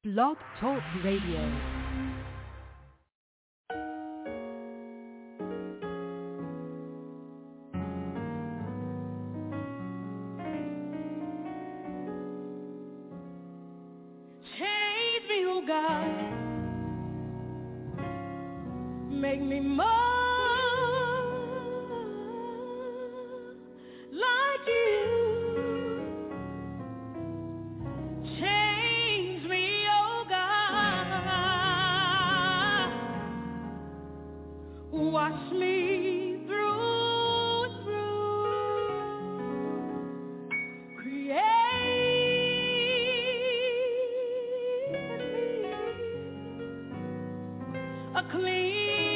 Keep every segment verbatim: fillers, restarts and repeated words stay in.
Blog Talk Radio. Make me more like you. Change me, oh God. Wash me through and through. Create in me a clean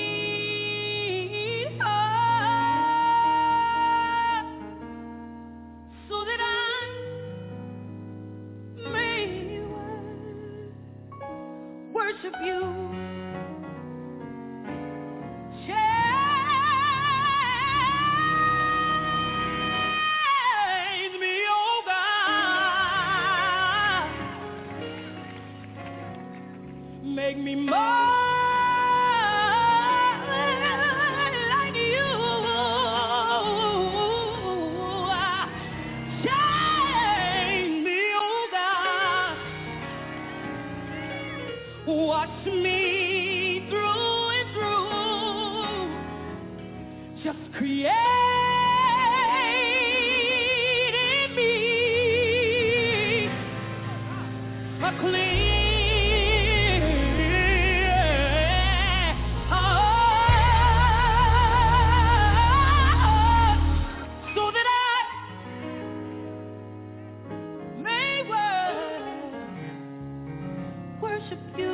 of you. Change me, oh God. Make me more like you. Change me, oh God. Watch me through and through. Just create in me a clean heart, so that I may worship you.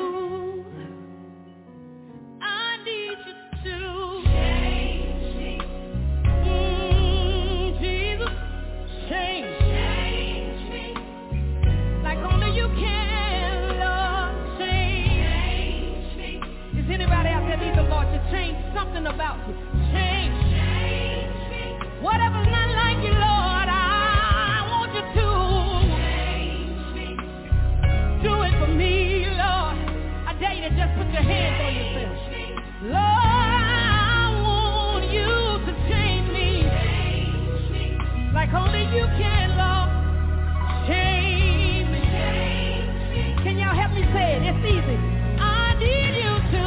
Change something about you. Change. Change me. Whatever's not like you, Lord, I want you to. Change me. Do it for me, Lord. I dare you to just put your hands on yourself. Lord, I want you to change me. Change me. Like only you can, Lord. Change me. Change me. Can y'all help me say it? It's easy. I need you to.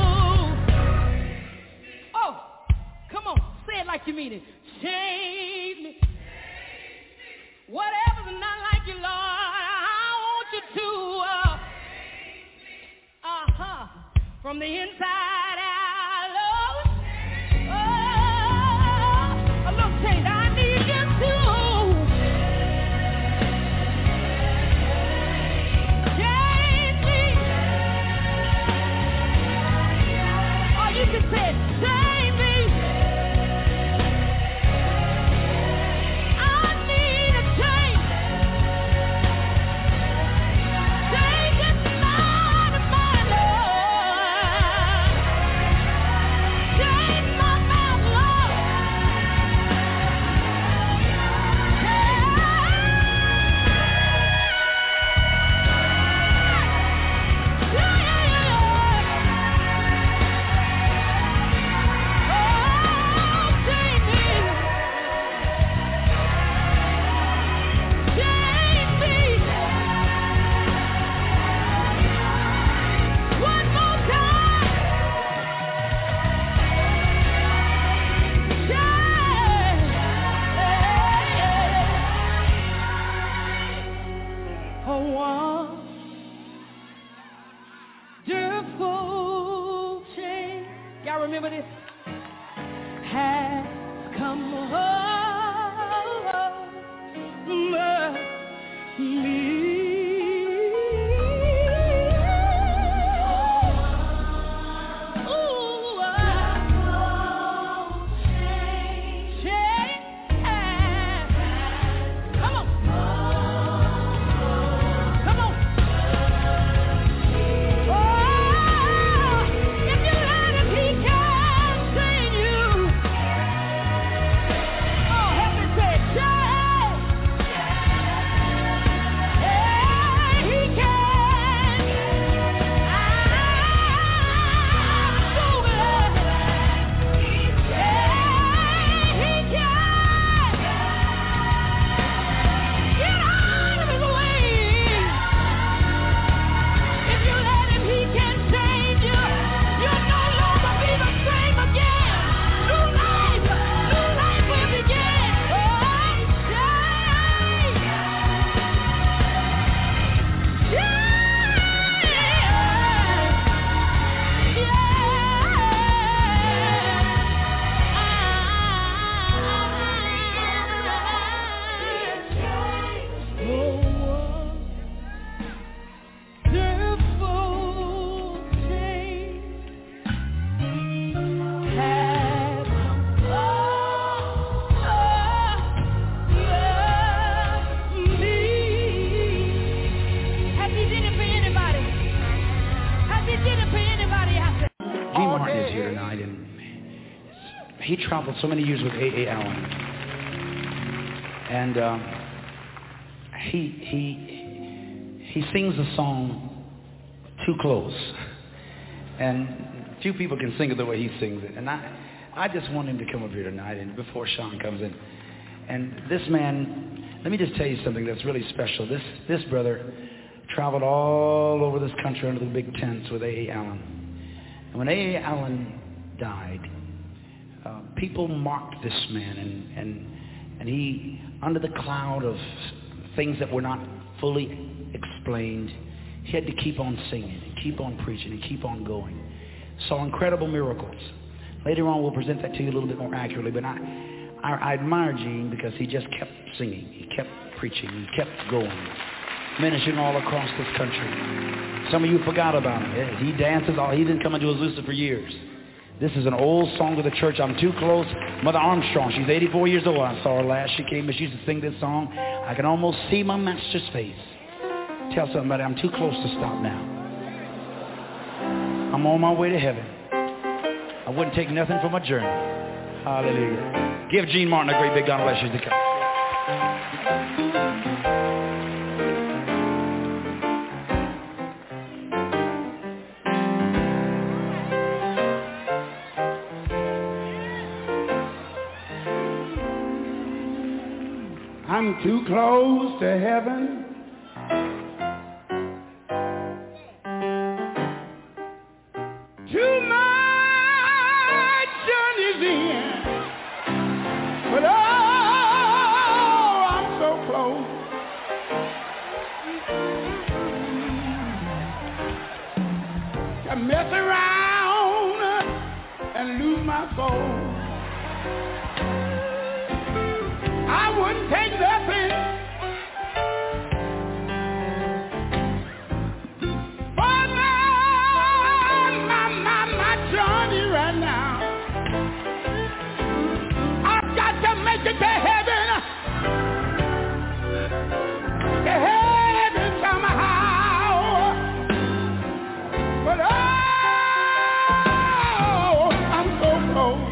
Like you mean it. Change me. Whatever's not like you, Lord, I want you to. Uh, uh-huh. From the inside out, Lord. Oh, a little change. I need you to. Change me. Or you can say it. Change me. Remember this? Has come over me. If you let it, he can. he traveled so many years with A A. Allen. And um, he, he, he sings a song, Too Close. And few people can sing it the way he sings it. And I, I just want him to come up here tonight, and before Sean comes in. And this man, let me just tell you something that's really special. This, this brother traveled all over this country under the big tents with A A. Allen. And when A A. Allen died, uh, people mocked this man, and, and, and he, under the cloud of things that were not fully explained, he had to keep on singing and keep on preaching and keep on going. Saw incredible miracles. Later on, we'll present that to you a little bit more accurately, but I, I, I admire Gene because he just kept singing. He kept preaching. He kept going, ministering all across this country. Some of you forgot about him. He dances. All, he didn't come into Azusa for years. This is an old song to the church. I'm Too Close. Mother Armstrong, she's eighty-four years old. I saw her last. She came and she used to sing this song. I can almost see my master's face. Tell somebody, I'm too close to stop now. I'm on my way to heaven. I wouldn't take nothing for my journey. Hallelujah. Give Gene Martin a great big God bless you to come. I'm too close to heaven. Too much journey's in. But oh, I'm so close. To mess around and lose my soul. I wouldn't take nothing for my, my, my, my journey right now. I've got to make it to heaven, to heaven somehow. But oh, I'm so close.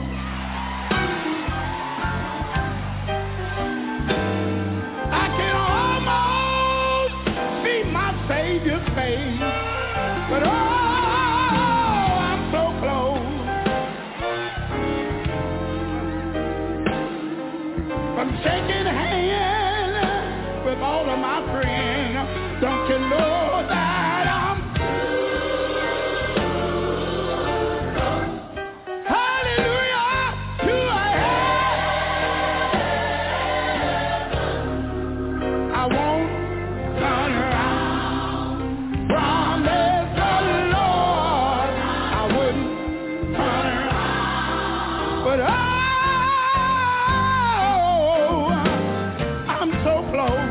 Savior's face, but oh, I'm so close. From shaking hands with all of my friends, don't you know that I'm hallelujah to a heaven. I won't turn around. But oh, I'm so close.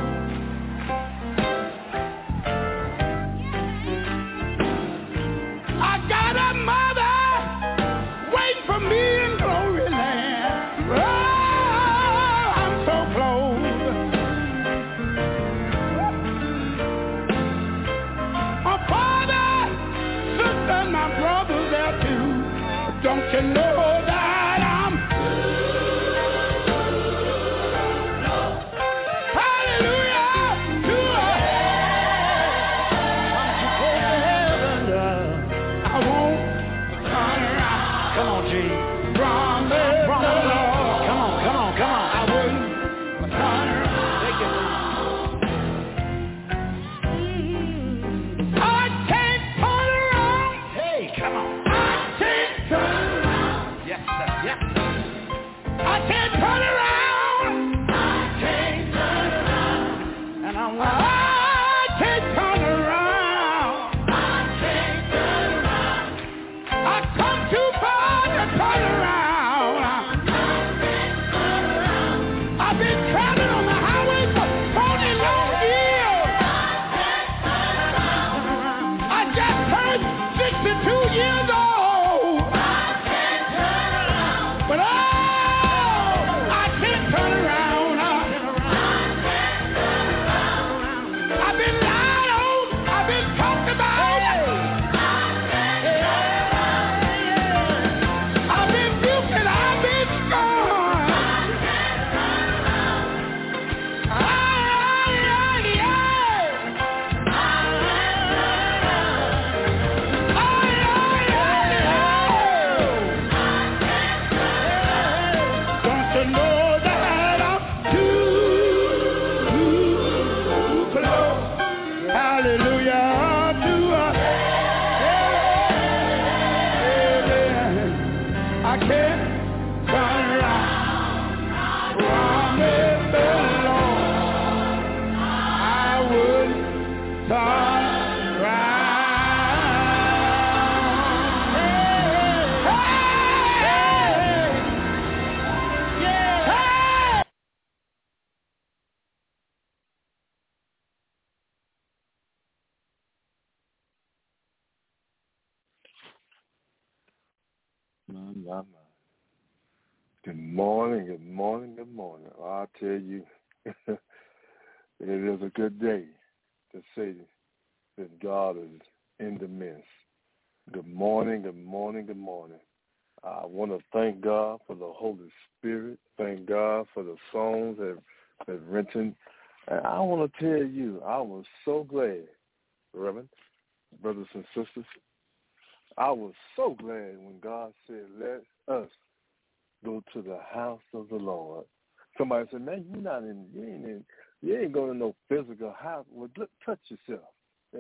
I got a mother waiting for me in glory land. Oh, I'm so close. My father, sister, and my brother's there too. Don't you know that? Turn around. my, my, my. Good morning, good morning, good morning. I'll tell you, it is a good day to say that God is in the midst. Good morning, good morning, good morning. I want to thank God for the Holy Spirit. Thank God for the songs that have written. And I want to tell you, I was so glad, Reverend, brothers and sisters, I was so glad when God said, let us go to the house of the Lord. Somebody said, man, you're not in, you ain't in, you ain't going to no physical house. Well, look, touch yourself.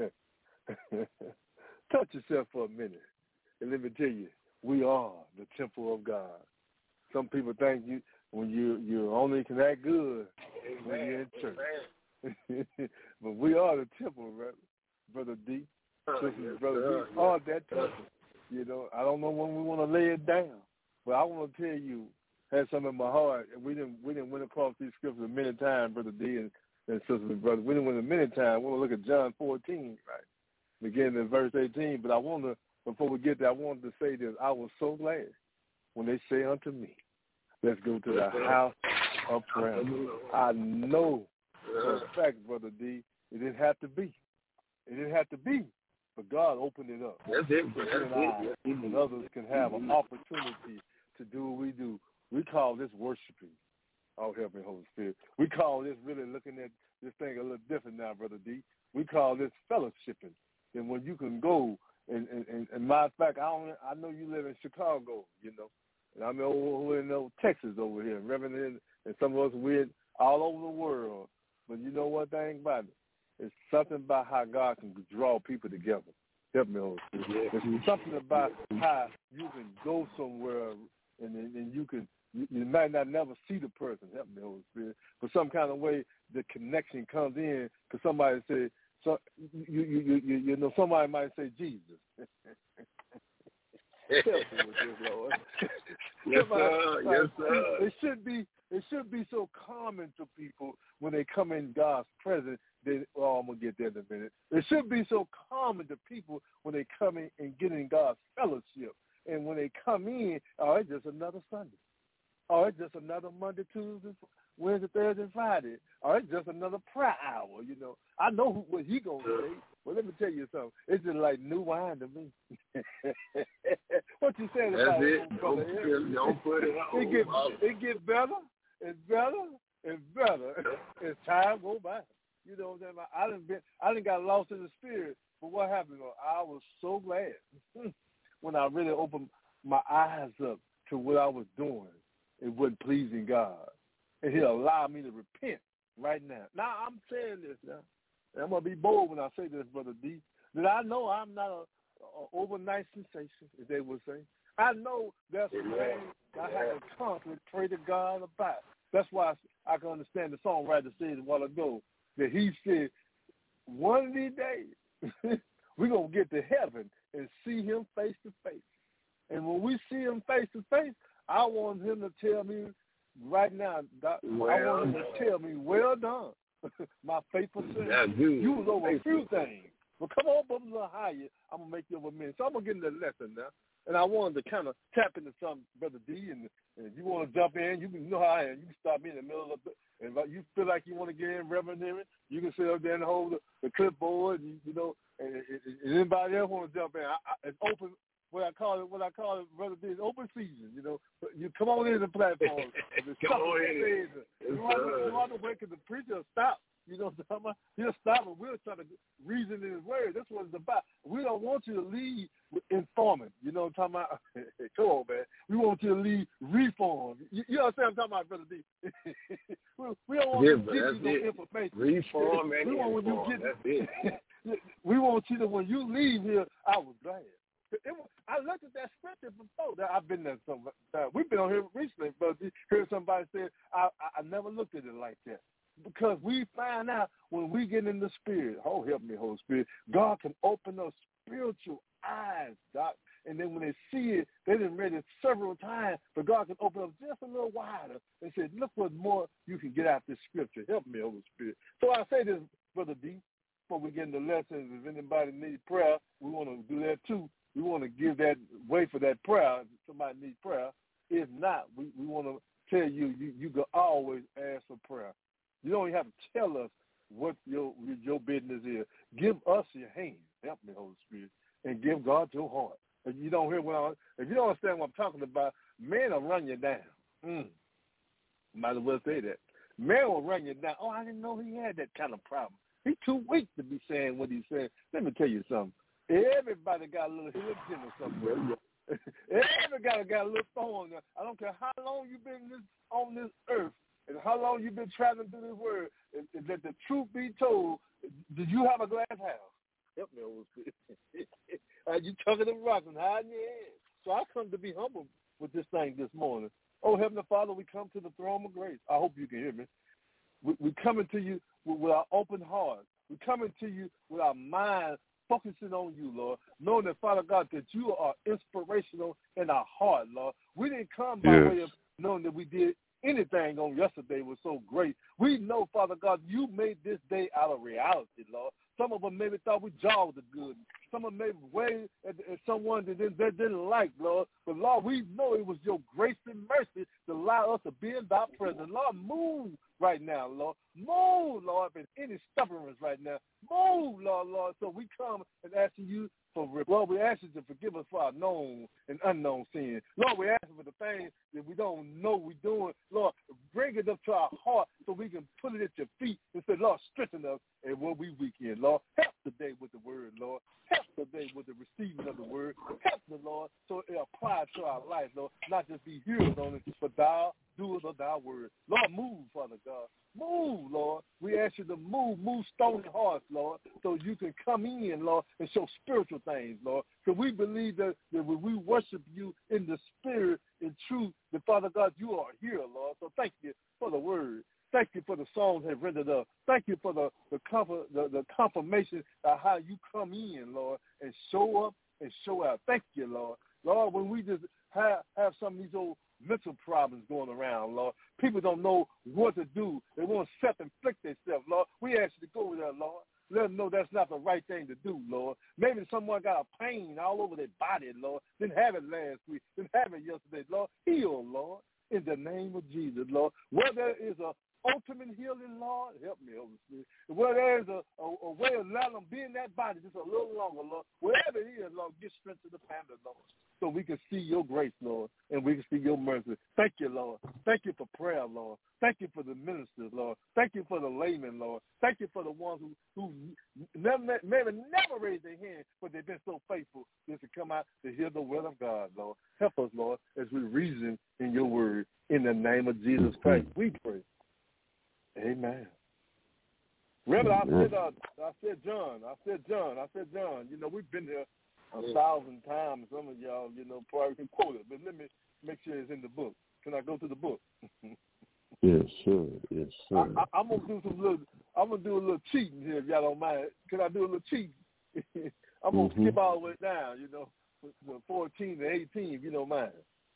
Yeah. Touch yourself for a minute. And let me tell you, we are the temple of God. Some people think you when you you only can act good Amen. When you're in church. But we are the temple, right? Brother D. Sisters, yes, brother, sir. We are that temple. You know, I don't know when we want to lay it down, but I want to tell you, had something in my heart. We didn't we didn't went across these scriptures many times, Brother D and, and sisters and brothers. We didn't win a many times. We want to look at John fourteen, right? Beginning in verse eighteen. But I want to, before we get there, I wanted to say this. I was so glad when they say unto me, let's go to the house of prayer. I know for a fact, Brother D, it didn't have to be. It didn't have to be. But God opened it up. That's it. So That's it. I, and others can have an opportunity to do what we do. We call this worshiping. Oh, help me, Holy Spirit. We call this really looking at this thing a little different now, Brother D. We call this fellowshipping. And when you can go, and, and, and, and matter of fact, I don't, I know you live in Chicago, you know, and I'm over in uh, Texas over here, Reverend, and, and some of us we're all over the world. But you know one thing about it? It's something about how God can draw people together. Help me, Holy Spirit. It's something about how you can go somewhere and, and, and you can, you, you might not never see the person. Help me, Holy Spirit. But some kind of way the connection comes in because somebody said, so you, you you you you know somebody might say Jesus. Help me with this, Lord. Yes, sir. Yes, sir. It should be it should be so common to people when they come in God's presence. They, oh, I'm gonna get there in a minute. It should be so common to people when they come in and get in God's fellowship. And when they come in, oh, it's just another Sunday. Oh, it's just another Monday, Tuesday, Wednesday, Thursday, Friday. Oh, it's just another prayer hour, you know. I know who, what he going to say. Well, let me tell you something. It's just like new wine to me. What you saying about it? Don't, put, don't put it on. It gets it get better and better and better as time go by. You know what I'm saying? I didn't been, I didn't got lost in the spirit. But what happened? I was so glad when I really opened my eyes up to what I was doing. It wasn't pleasing God. And he allowed me to repent right now. Now, I'm saying this now. And I'm going to be bold when I say this, Brother D, that I know I'm not a, a overnight sensation, as they would say. I know there's some things I have to constantly pray to God about. That's why I, I can understand the songwriter said a while ago that he said, one of these days, we're going to get to heaven and see him face to face. And when we see him face to face, I want him to tell me right now, Doc, well I want him to tell me, well done, my faithful servant. You was over a few things. But come on up a little higher, I'm going to make you over a minute. So I'm going to get into the lesson now. And I wanted to kind of tap into something, Brother D, and, and if you want to jump in, you can you know how I am. You can stop me in the middle of it. And if you feel like you want to get in, Reverend Henry, you can sit up there and hold the, the clipboard, and, you know, and, and, and anybody else want to jump in. I, I, it's open. What I call it, what I call it, Brother D, is open season. You know, you come on in the platform. Come on in. You want to wait because the preacher will stop. You know what I'm talking about? He'll stop and we'll try to reason in his word. That's what it's about. We don't want you to lead informing. You know what I'm talking about? Come on, man. We want you to lead reform. You, you understand what I'm talking about, Brother D? we, we don't want yeah, to give you no it. information. Reform and we want when you get, that's it. We want you to, when you leave here, I was glad. It was, I looked at that scripture before. I've been there some time. We've been on here recently, but heard somebody say, I, I, I never looked at it like that. Because we find out when we get in the spirit, oh, help me, Holy Spirit, God can open up spiritual eyes, Doc. And then when they see it, they done read it several times, but God can open up just a little wider and say, look what more you can get out this scripture. Help me, Holy Spirit. So I say this, Brother D, before we get into lessons, if anybody needs prayer, we want to do that too. We want to give that wait for that prayer. Somebody needs prayer. If not, we, we want to tell you, you you can always ask for prayer. You don't even have to tell us what your your business is. Give us your hand. Help me, Holy Spirit, and give God your heart. If you don't hear what I, if you don't understand what I'm talking about, man will run you down. Mm. Might as well say that. Man will run you down. Oh, I didn't know he had that kind of problem. He's too weak to be saying what he's saying. Let me tell you something. Everybody got a little hidden or somewhere. Everybody got a little thorn. I don't care how long you've been this, on this earth and how long you've been traveling through this world. And let the truth be told, did you have a glass house? Help me, Holy Spirit. Are you chucking them rocks and hiding your head? So I come to be humble with this thing this morning. Oh, Heavenly Father, we come to the throne of grace. I hope you can hear me. We, we coming to you with, with our open heart. We coming to you with our mind focusing on you, Lord, knowing that, Father God, that you are inspirational in our heart, Lord. We didn't come by yes. way of knowing that we did anything on yesterday was so great. We know, Father God, you made this day out of reality, Lord. Some of them maybe thought we jogged the good. Some of them maybe waved at, at someone that didn't, that didn't like, Lord. But, Lord, we know it was your grace and mercy to allow us to be in thy presence. Lord, move right now, Lord. Move, Lord, in any stubbornness right now. Move, Lord, Lord. So we come and asking you for, Lord, we ask you to forgive us for our known and unknown sin. Lord, we ask you for the things that we don't know we're doing. Lord, bring it up to our heart so we can put it at your feet and say, Lord, strengthen us and when we weak in, Lord. Help today with the word, Lord. Help today with the receiving of the word. Help the Lord so it apply to our life, Lord, not just be hearers on it, but thou doers of thy word. Lord, move, Father God. Move, Lord. We ask you to move, move stony hearts, Lord, so you can come in, Lord, and show spiritual things, Lord. Because we believe that, that when we worship you in the spirit, in truth, that, Father God, you are here, Lord. So thank you for the word. Thank you for the songs that have rendered up. Thank you for the the, comfort, the the confirmation of how you come in, Lord, and show up and show out. Thank you, Lord. Lord, when we just have, have some of these old mental problems going around, Lord, people don't know what to do. They want to self-inflict themselves, Lord. We ask you to go there, Lord. Let them know that's not the right thing to do, Lord. Maybe someone got a pain all over their body, Lord. Didn't have it last week. Didn't have it yesterday, Lord. Heal, Lord, in the name of Jesus, Lord. Where there is a ultimate healing, Lord, help me, Holy Spirit. Where there is a, a, a way of letting them be in that body just a little longer, Lord. Wherever it is, Lord, give strength to the family, Lord, so we can see your grace, Lord, and we can see your mercy. Thank you, Lord. Thank you for prayer, Lord. Thank you for the ministers, Lord. Thank you for the laymen, Lord. Thank you for the ones who, who never, maybe never raised their hand, but they've been so faithful just to come out to hear the word of God, Lord. Help us, Lord, as we reason in your word. In the name of Jesus Christ, we pray. Amen. Remember, I said, uh, I said John. I said John. I said John. You know, we've been here a thousand times. Some of y'all, you know, probably can quote it, but let me make sure it's in the book. Can I go to the book? Yes, sure. Yes, sir. I, I, I'm gonna do some little. I'm gonna do a little cheating here, if y'all don't mind. Can I do a little cheating? I'm gonna mm-hmm. skip all the way down, you know, from fourteen to eighteen, if you don't mind.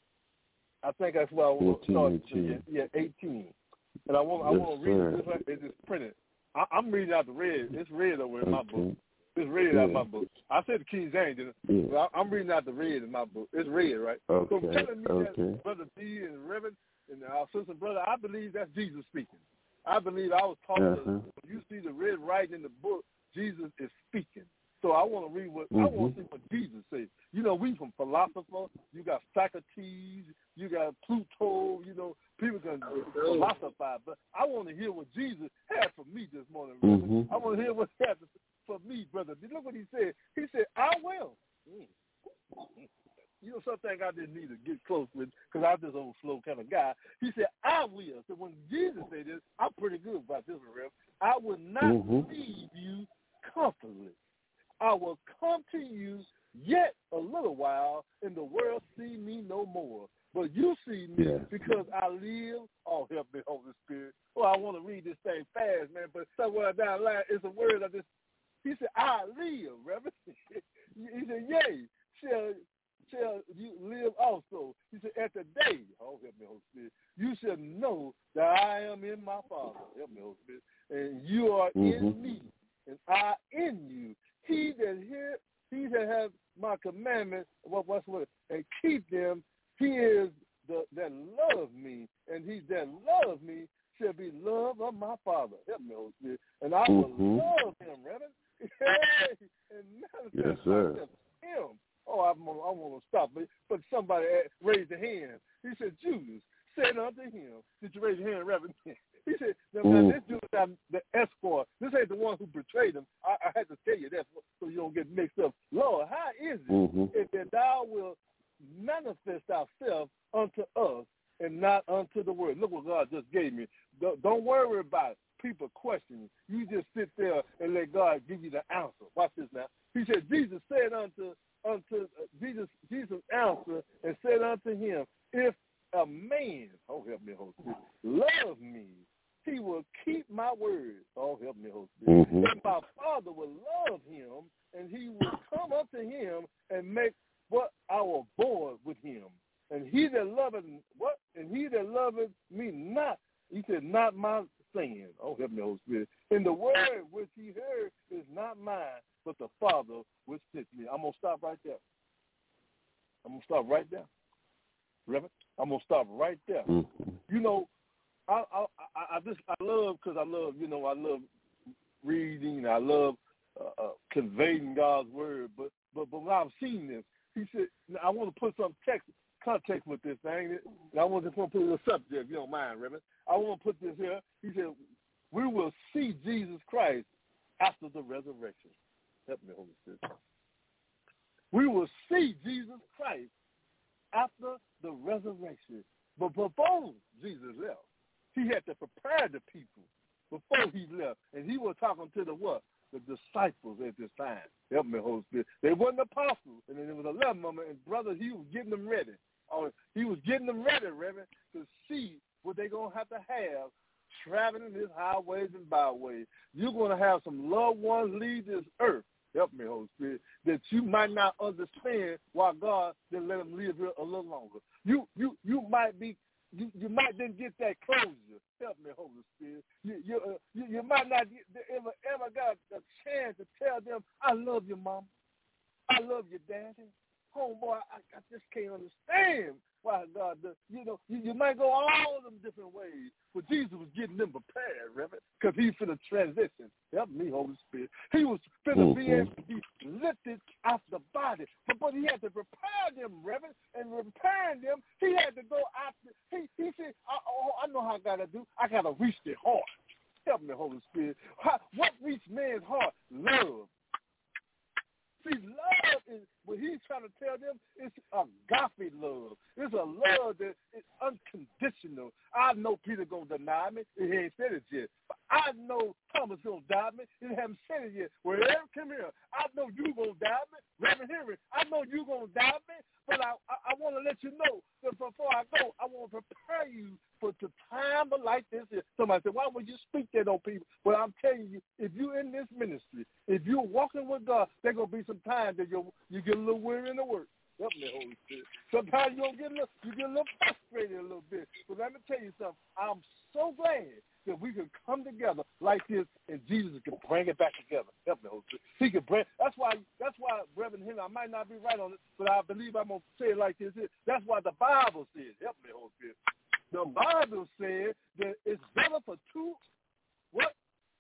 I think that's where I want to start. eighteen. Yeah, eighteen. And I want, yes, I want to read it. It's, like, it's just printed. I, I'm reading out the red. It's red over in okay. my book. It's red yeah. out of my book. I said the King James, yeah. but I, I'm reading out the red in my book. It's red, right? Okay. So telling me okay. that Brother D and Reverend and our sister and brother, I believe that's Jesus speaking. I believe I was taught uh-huh. that when you see the red writing in the book, Jesus is speaking. So I want to read what mm-hmm. I want to see what Jesus says. You know, we from philosopher. You got Socrates. You got Pluto. You know, people can philosophize, but I want to hear what Jesus had for me this morning. Mm-hmm. I want to hear what he had for me, brother. Look what he said. He said, "I will." Mm. You know, something I didn't need to get close with because I'm this old slow kind of guy. He said, "I will." So when Jesus said this, I'm pretty good about this one, Rev. I will not mm-hmm. leave you comfortably. I will come to you yet a little while, and the world see me no more. But you see me yeah. because I live. Oh, help me, Holy Spirit. Oh, I want to read this thing fast, man, but somewhere down the line, it's a word I just, he said, I live, Reverend. He said, yea, shall, shall you live also. He said, at the day, oh, help me, Holy Spirit, you shall know that I am in my Father. Help me, Holy Spirit. And you are mm-hmm. in me, and I in you. He that hear, he that has my commandments, what what's what, and keep them, he is the that love me, and he that love me shall be loved of my Father. Help me, Holy Spirit. And I will mm-hmm. love him, Reverend. and yes, sir. Him. Oh, I'm gonna, I'm gonna stop, but but somebody raised a hand. He said, Judas said unto him, did you raise your hand, Reverend? He said, now, mm. now this dude is the escort. This ain't the one who betrayed him. I, I had to tell you that so you don't get mixed up. Lord, how is it mm-hmm. if that thou will manifest thyself unto us and not unto the world? Look what God just gave me. Don't, don't worry about people questioning. You just sit there and let God give you the answer. Watch this now. He said, Jesus said unto unto uh, Jesus. Jesus answered and said unto him, if a man, oh help me, Holy Spirit, love me, he will keep my words. Oh help me, Holy Spirit. Mm-hmm. And my Father will love him, and he will come unto him and make what our abode with him. And he that loveth what? And he that loveth me not, he said, not my saying. Oh help me, Holy Spirit. And the word which he heard is not mine, but the Father which sent me. I'm gonna stop right there. I'm gonna stop right there. Reverend, I'm gonna stop right there. Mm-hmm. You know, I I I, I just I love because I love you know I love reading. I love uh, uh, conveying God's word. But but but when I've seen this, he said I want to put some text context with this thing. And I want to put a subject, if you don't mind, Reverend. I want to put this here. He said we will see Jesus Christ after the resurrection. Help me, Holy Spirit. We will see Jesus Christ after the resurrection. But before Jesus left, he had to prepare the people before he left. And he was talking to the what? The disciples at this time. Help me, Holy Spirit. They wasn't apostles. And then there was eleven of them. And brothers, he was getting them ready. Or he was getting them ready, Reverend, to see what they're going to have to have traveling these highways and byways. You're going to have some loved ones leave this earth. Help me, Holy Spirit, that you might not understand why God didn't let them live here a little longer. You you you might be you, you might didn't get that closure. Help me, Holy Spirit. You you uh, you, you might not get, ever ever got a chance to tell them, I love you, Mom. I love you, Daddy. Homeboy, I, I just can't understand why God does. You know, you, you might go all them different ways, but Jesus was getting them prepared, Reverend, because he's finna transition. Help me, Holy Spirit. He was finna mm-hmm. be able to be lifted out the body, but, but he had to prepare them, Reverend, and preparing them, he had to go after. He, he said, I, oh, I know how I gotta do. I gotta reach their heart. Help me, Holy Spirit. How, what reach man's heart? Love. See, love is, what he's trying to tell them, it's agape love. It's a love that is unconditional. I know Peter going to deny me. He ain't said it yet. But I know Thomas going to doubt me. He haven't said it yet. Well, Aaron, come here. I know you going to doubt me. Reverend Henry, I know you going to doubt me. But I, I, I want to let you know that before I go, I want to prepare you for the time like this. Somebody said, why would you speak that on people? Well, I'm telling you, if you're in this ministry, if you're walking with God, there's going to be some time that you you get a little weary in the work. Help me, Holy Spirit. Sometimes you get a little, you get a little frustrated a little bit. But let me tell you something. I'm so glad that we can come together like this, and Jesus can bring it back together. Help me, Holy Spirit. He can bring. That's why. That's why, Reverend Henry. I might not be right on it, but I believe I'm gonna say it like this. That's why the Bible says. Help me, Holy Spirit. The Bible said that it's better for two what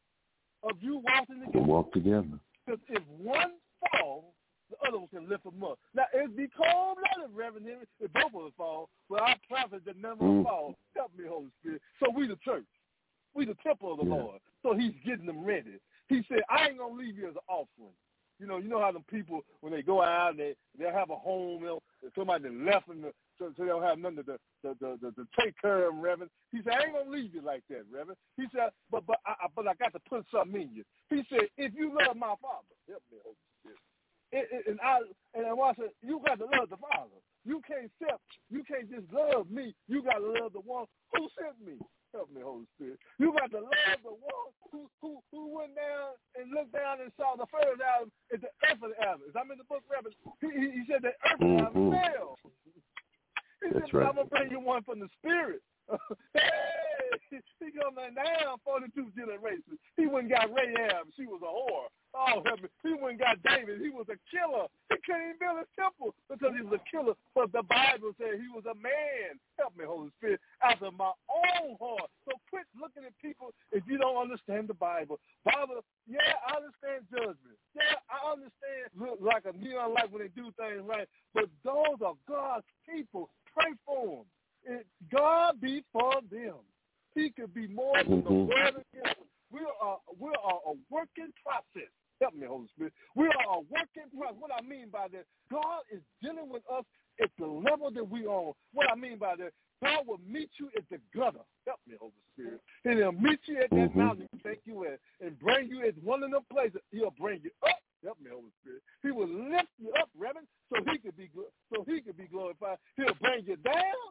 of you walking together. Walk together. Because if one falls, the other one can lift them up. Now, it'd be cold-blooded, Reverend Henry, if both of us fall, but our prophet that never mm. fall. Help me, Holy Spirit. So we the church. We the temple of the yeah. Lord. So he's getting them ready. He said, I ain't going to leave you as an offering. You know, you know how them people, when they go out, they they'll have a home, they'll, somebody that left them, so, so they don't have nothing to, to, to, to, to take care of them, Reverend. He said, I ain't going to leave you like that, Reverend. He said, but but I, but I got to put something in you. He said, if you love my Father, help me, Holy Spirit. It, it, and I and I said, you got to love the Father. You can't accept, you can't just love me. You got to love the one who sent me. Help me, Holy Spirit. You got to love the one who, who, who went down and looked down and saw the first Adam and the earthly Adam. I'm in the book, Reverend. He, he, he said the earthly Adam mm-hmm. fell. He That's said, right. I'm going to bring you one from the Spirit. Hey, he come down forty-two generations. He went and got Rahab. She was a whore. Oh, help me. He went and got David. He was a killer. He couldn't even build a temple because he was a killer. But the Bible said he was a man. Help me, Holy Spirit, after my own heart. So quit looking at people if you don't understand the Bible. Bible, yeah, I understand judgment. Yeah, I understand look like a you don't like when they do things right. But those are God's people. Pray for them. It, God be for them. He could be more than the word against them. We are we are a working process. Help me, Holy Spirit. We are a working process. What I mean by that, God is dealing with us at the level that we are. What I mean by that, God will meet you at the gutter. Help me, Holy Spirit. And he'll meet you at that mm-hmm. mountain you think you at and bring you at one of them places. He'll bring you up. Help me, Holy Spirit. He will lift you up, Reverend, so he could be so he could be glorified. He'll bring you down.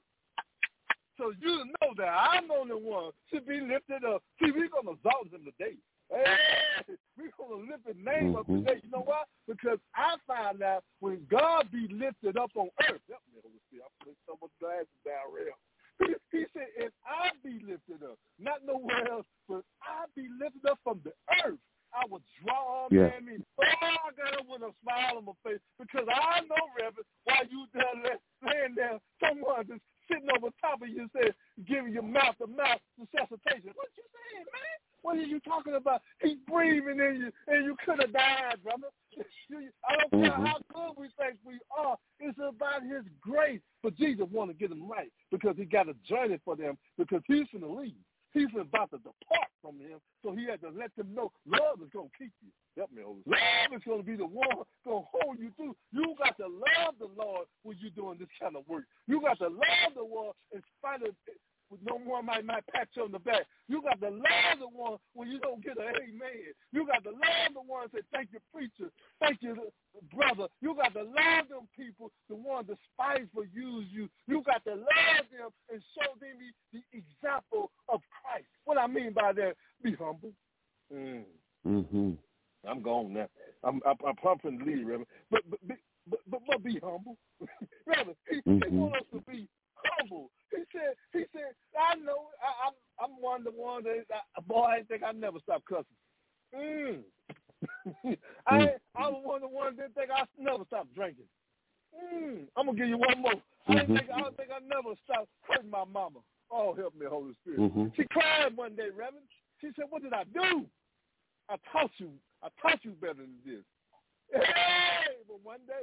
So you know that I'm the only one to be lifted up. See, we're going to exalt him today. Hey, we're going to lift his name mm-hmm. up today. You know why? Because I find out when God be lifted up on earth, help me, Holy Spirit. I'm putting so much glasses down real. He, he said, if I be lifted up, not nowhere else, but I be lifted up from the earth, I will draw all yeah. man me. Oh, I got it with a smile on my face because I know, Reverend, while you there laying there, someone just sitting over top of you said, giving your mouth to mouth resuscitation. What you saying, man? What are you talking about? He's breathing in you, and you could have died, brother. I don't care mm-hmm. how good we think we are. It's about his grace. But Jesus wanted to get them right because he got a journey for them because he's going to leave. He's about to depart from him, so he had to let them know love is going to keep you. Help me, Holy Spirit. Love is going to be the one going to hold you through. You got to love the Lord when you're doing this kind of work. You got to love the Lord in spite of no one might, might pat you on the back. You got to love the one when you don't get an amen. You got to love the one and say, thank you, preacher. Thank you, brother. You got to love them people, the ones that spiteful use you. You got to love them and show them the, the example of Christ. What I mean by that, be humble. Mm. Mm-hmm. I'm gone now. I'm, I'm, I'm pumping the lead, Reverend. But, but, but, but, but be humble. Reverend, he, mm-hmm. he wants us to be humble. He said, he said, I know, I, I'm, I'm one of the ones that, I, boy, I think I never stop cussing. Mm. I, I'm one of the ones that think I never stop drinking. Mm. I'm going to give you one more. I didn't think, I don't think I never stop hurting my mama. Oh, help me, Holy Spirit. Mm-hmm. She cried one day, Reverend. She said, what did I do? I taught you. I taught you better than this. Hey, but one day,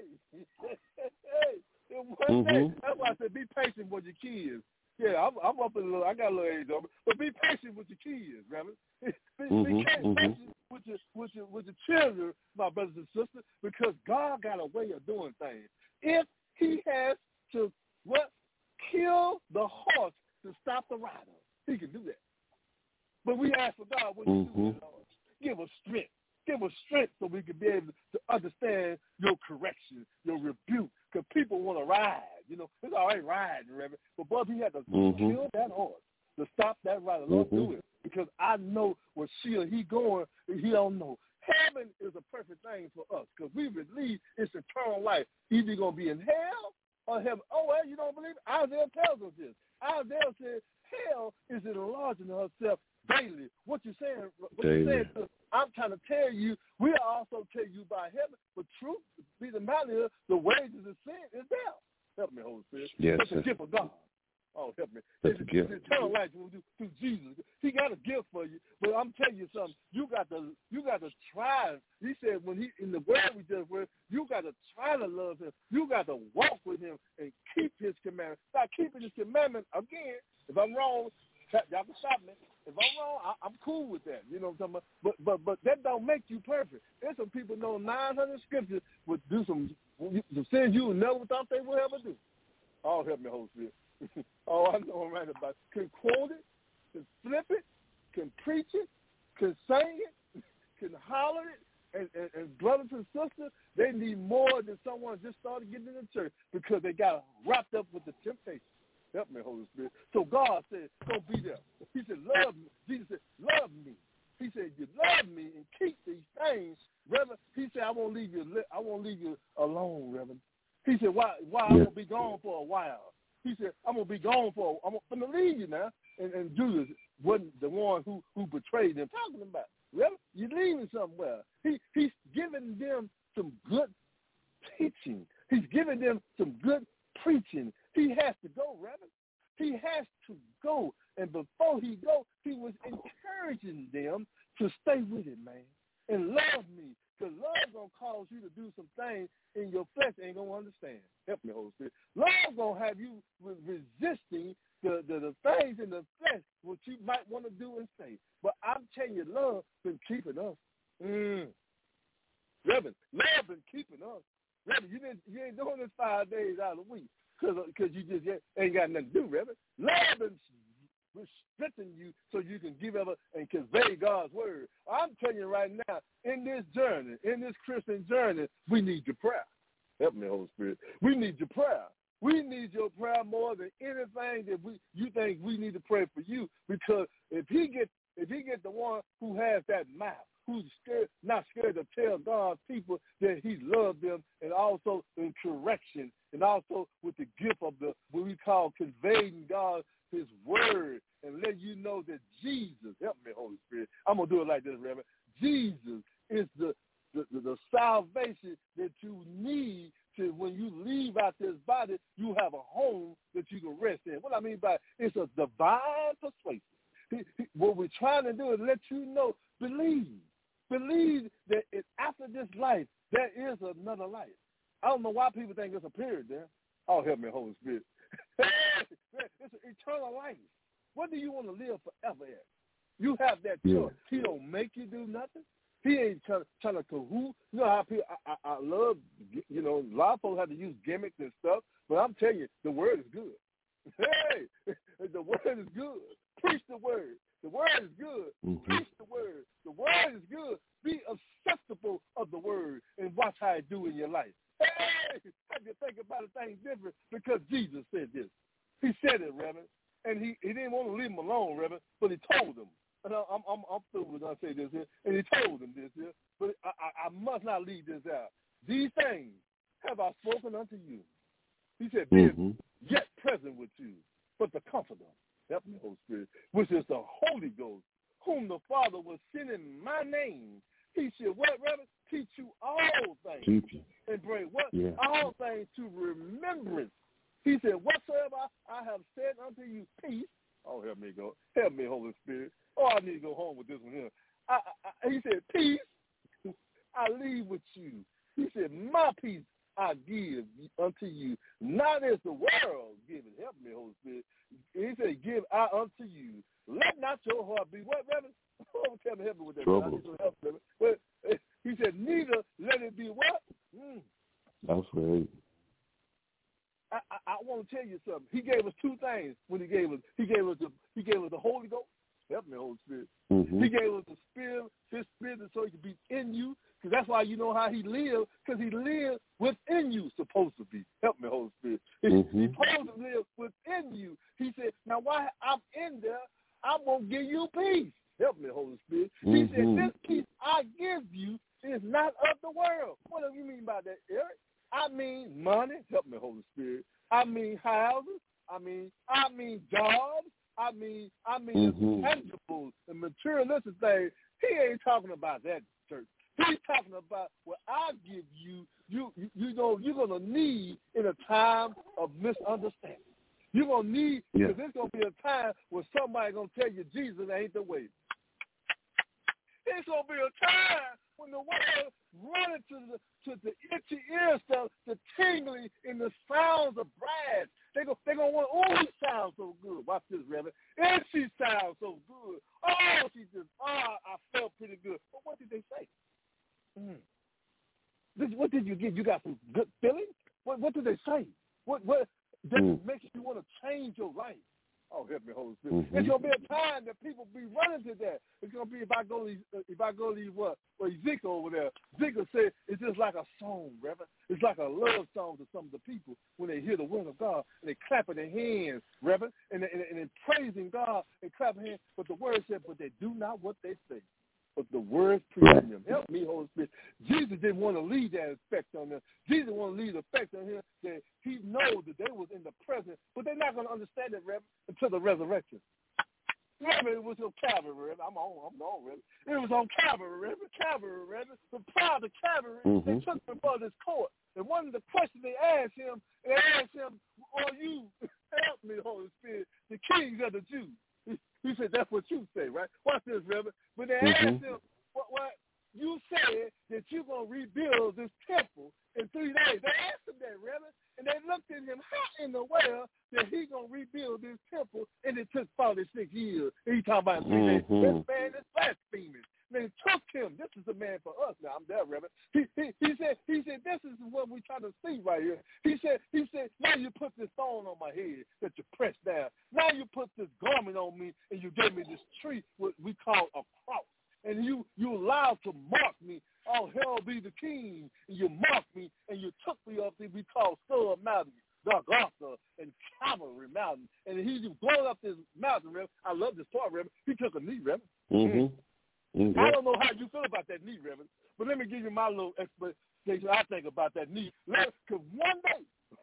hey, one day, mm-hmm. that's why I said be patient with your kids. Yeah, I'm, I'm up a little, I got a little age over, but be patient with your kids, Reverend. Be, mm-hmm. be patient mm-hmm. with your, with your, with your children, my brothers and sisters, because God got a way of doing things. If he has to, what, kill the horse to stop the rider, he can do that. But we ask for God, what you mm-hmm. do, Lord? Give us strength. Give us strength so we can be able to understand your correction, your rebuke, because people want to ride. You know, it's all right riding, Reverend, but brother, he had to mm-hmm. kill that horse to stop that rider. Lord, mm-hmm. do it, because I know where she or he going, he don't know. Heaven is a perfect thing for us, because we believe it's eternal life. Either going to be in hell or heaven. Oh, well, you don't believe it? Isaiah tells us this. Isaiah said hell is enlarging herself daily. What you saying? What you saying? I'm trying to tell you. We also tell you by heaven, but truth be the matter, the wages of sin is death. Help me, Holy Spirit. Yes, that's a gift of God. Oh, help me. That's it's, a gift. It's eternal life through, through Jesus. He got a gift for you, but I'm telling you something. You got to, you got to try. He said when he in the word we just read, you got to try to love him. You got to walk with him and keep his commandments. Start keeping his commandments again. If I'm wrong, y'all can stop me. If I'm wrong, I, I'm cool with that. You know what I'm talking about? But but but that don't make you perfect. There's some people know nine hundred scriptures would do some some sins you never thought they would ever do. Oh, help me, Holy Spirit. Oh, I know I'm right about it. Can quote it, can flip it, can preach it, can sing it, can holler it. And, and, and brothers and sisters, they need more than someone just started getting in the church because they got wrapped up with the temptation. Help me, Holy Spirit. So God said, don't be there. He said, love me. Jesus said, love me. He said, you love me and keep these things, Reverend. He said, I won't leave you. I won't leave you alone, Reverend. He said, why? Why I won't be gone for a while? He said, I'm going to be gone for, I'm going to leave you now. And, and Judas wasn't the one who, who betrayed them. Talking about, really? You're leaving somewhere. He, he's giving them some good teaching. He's giving them some good preaching. He has to go, Reverend. He has to go. And before he go, he was encouraging them to stay with him, man, and love me. Because love going to cause you to do some things in your flesh ain't going to understand. Help me, Holy Spirit. Love going to have you re- resisting the, the, the things in the flesh what you might want to do and say. But I'm telling you, love been keeping us. Mm. Reverend, love been keeping us. Reverend, you, didn't, you ain't doing this five days out of the week because you just ain't got nothing to do, Reverend. Love been strengthen you so you can give ever and convey God's word. I'm telling you right now, in this journey, in this Christian journey, we need your prayer. Help me, Holy Spirit. We need your prayer. We need your prayer more than anything that we you think we need to pray for you. Because if he gets if he gets the one who has that mouth, who's scared, not scared to tell God's people that he loves them, and also in correction, and also with the gift of the what we call conveying God his word, and let you know that Jesus, help me, Holy Spirit. I'm going to do it like this, Reverend. Jesus is the, the, the, the salvation that you need to, when you leave out this body, you have a home that you can rest in. What I mean by it, it's a divine persuasion. He, he, what we're trying to do is let you know, believe. Believe that it, after this life, there is another life. I don't know why people think there's a period there. Oh, help me, Holy Spirit. It's an eternal life. What do you want to live forever at? You have that choice. Yeah. He don't make you do nothing. He ain't trying, trying to cahoot. You know how people, I, I, I love, you know, a lot of folks have to use gimmicks and stuff, but I'm telling you, the word is good. Hey, the word is good. Preach the word. The word is good. Mm-hmm. Preach the word. The word is good. Be acceptable of the word and watch how it do in your life. Hey, have you think about a thing different because Jesus said this. He said it, Reverend, and he, he didn't want to leave him alone, Reverend, but he told him. And I, I'm I'm I'm through with gonna say this here, and he told him this here, but I, I, I must not leave this out. These things have I spoken unto you. He said, being mm-hmm. yet present with you, but the Comforter, help me, Holy Spirit, which is the Holy Ghost, whom the Father will send in my name. He should what, Reverend? Teach you all things. Teach you. And bring what? Yeah. All things to remembrance. He said, whatsoever I, I have said unto you, peace. Oh, help me, go. Help me, Holy Spirit. Oh, I need to go home with this one here. I, I, he said, peace I leave with you. He said, my peace I give unto you, not as the world giveth. Help me, Holy Spirit. He said, give I unto you. Let not your heart be what, Reverend? Oh, tell me, help me with that. I need some help, Reverend. But he said, neither let it be what? Mm. That's right. I, I, I want to tell you something. He gave us two things when he gave us. He gave us the he gave us the Holy Ghost. Help me, Holy Spirit. Mm-hmm. He gave us the Spirit, His Spirit, so He could be in you. Because that's why you know how He lived. Because He lived within you. Supposed to be. Help me, Holy Spirit. Mm-hmm. He's supposed to live within you. He said, "Now, while I'm in there, I'm gonna give you peace." Help me, Holy Spirit. Mm-hmm. He said, "This peace I give you is not of the world." What do you mean by that, Eric? I mean money. Help me, Holy Spirit. I mean houses. I mean, I mean jobs. I mean, I mean mm-hmm. tangibles and materialistic things. He ain't talking about that, church. He's talking about what I give you. You, you, you know, you're gonna need in a time of misunderstanding. You're gonna need because yeah. there's gonna be a time when somebody's gonna tell you Jesus ain't the way. There's gonna be a time when the world running to the to the itchy ear stuff, the tingling in the sounds of brass. They go they gonna want, oh, he sounds so good. Watch this, Reverend. And she sounds so good. Oh, she just ah, I felt pretty good. But what did they say? Mm. This, what did you get? You got some good feelings? What what did they say? What what that mm. makes you want to change your life? Oh, help me, Holy Spirit. Mm-hmm. It's gonna be a time that people be running to that. It's gonna be if I go to if I go to these what well, Ezekiel over there. Ezekiel said it's just like a song, Reverend. It's like a love song to some of the people when they hear the word of God and they clapping their hands, Reverend, and they, and, and they praising God and clapping hands. But the word said, but they do not what they say. But the words preaching them. Help me, Holy Spirit. Jesus didn't want to leave that effect on them. Jesus wanted to leave the effect on him that he knows that they was in the present, but they're not going to understand it, Reverend, until the resurrection. Reverend, it was on Calvary, Reverend. I'm on, I'm on, Reverend. It was on Calvary, Reverend. Calvary, Reverend. The proud of Calvary, mm-hmm. they took him before this court. And one of the questions they asked him, they asked him, "Are you, help me, Holy Spirit, the king of the Jews?" He, he said, "That's what you say, right?" Watch this, Reverend. When they mm-hmm. asked him, what, what you said that you're going to rebuild this temple in three days. They asked him that, Reverend. And they looked at him, how in the world that he going to rebuild this temple? And it took forty-six years. And he talking about three days. Mm-hmm. This man is blaspheming. They took him. This is the man for us now. I'm there, Reverend. He, he, he said, he said, this is what we trying to see right here. He said, he said, now you put this thorn on my head that you pressed down. Now you put this garment on me and you gave me this tree, what we call a cross. And you, you allowed to mark me. Oh, hell be the king. And you mocked me, and you took me up to be called Skull Mountain, Golgotha, and Calvary Mountain. And he was going up this mountain, Reverend. I love this part, Reverend. He took a knee, Reverend. Mm-hmm. Mm-hmm. I don't know how you feel about that knee, Reverend, but let me give you my little explanation I think about that knee. Because one day,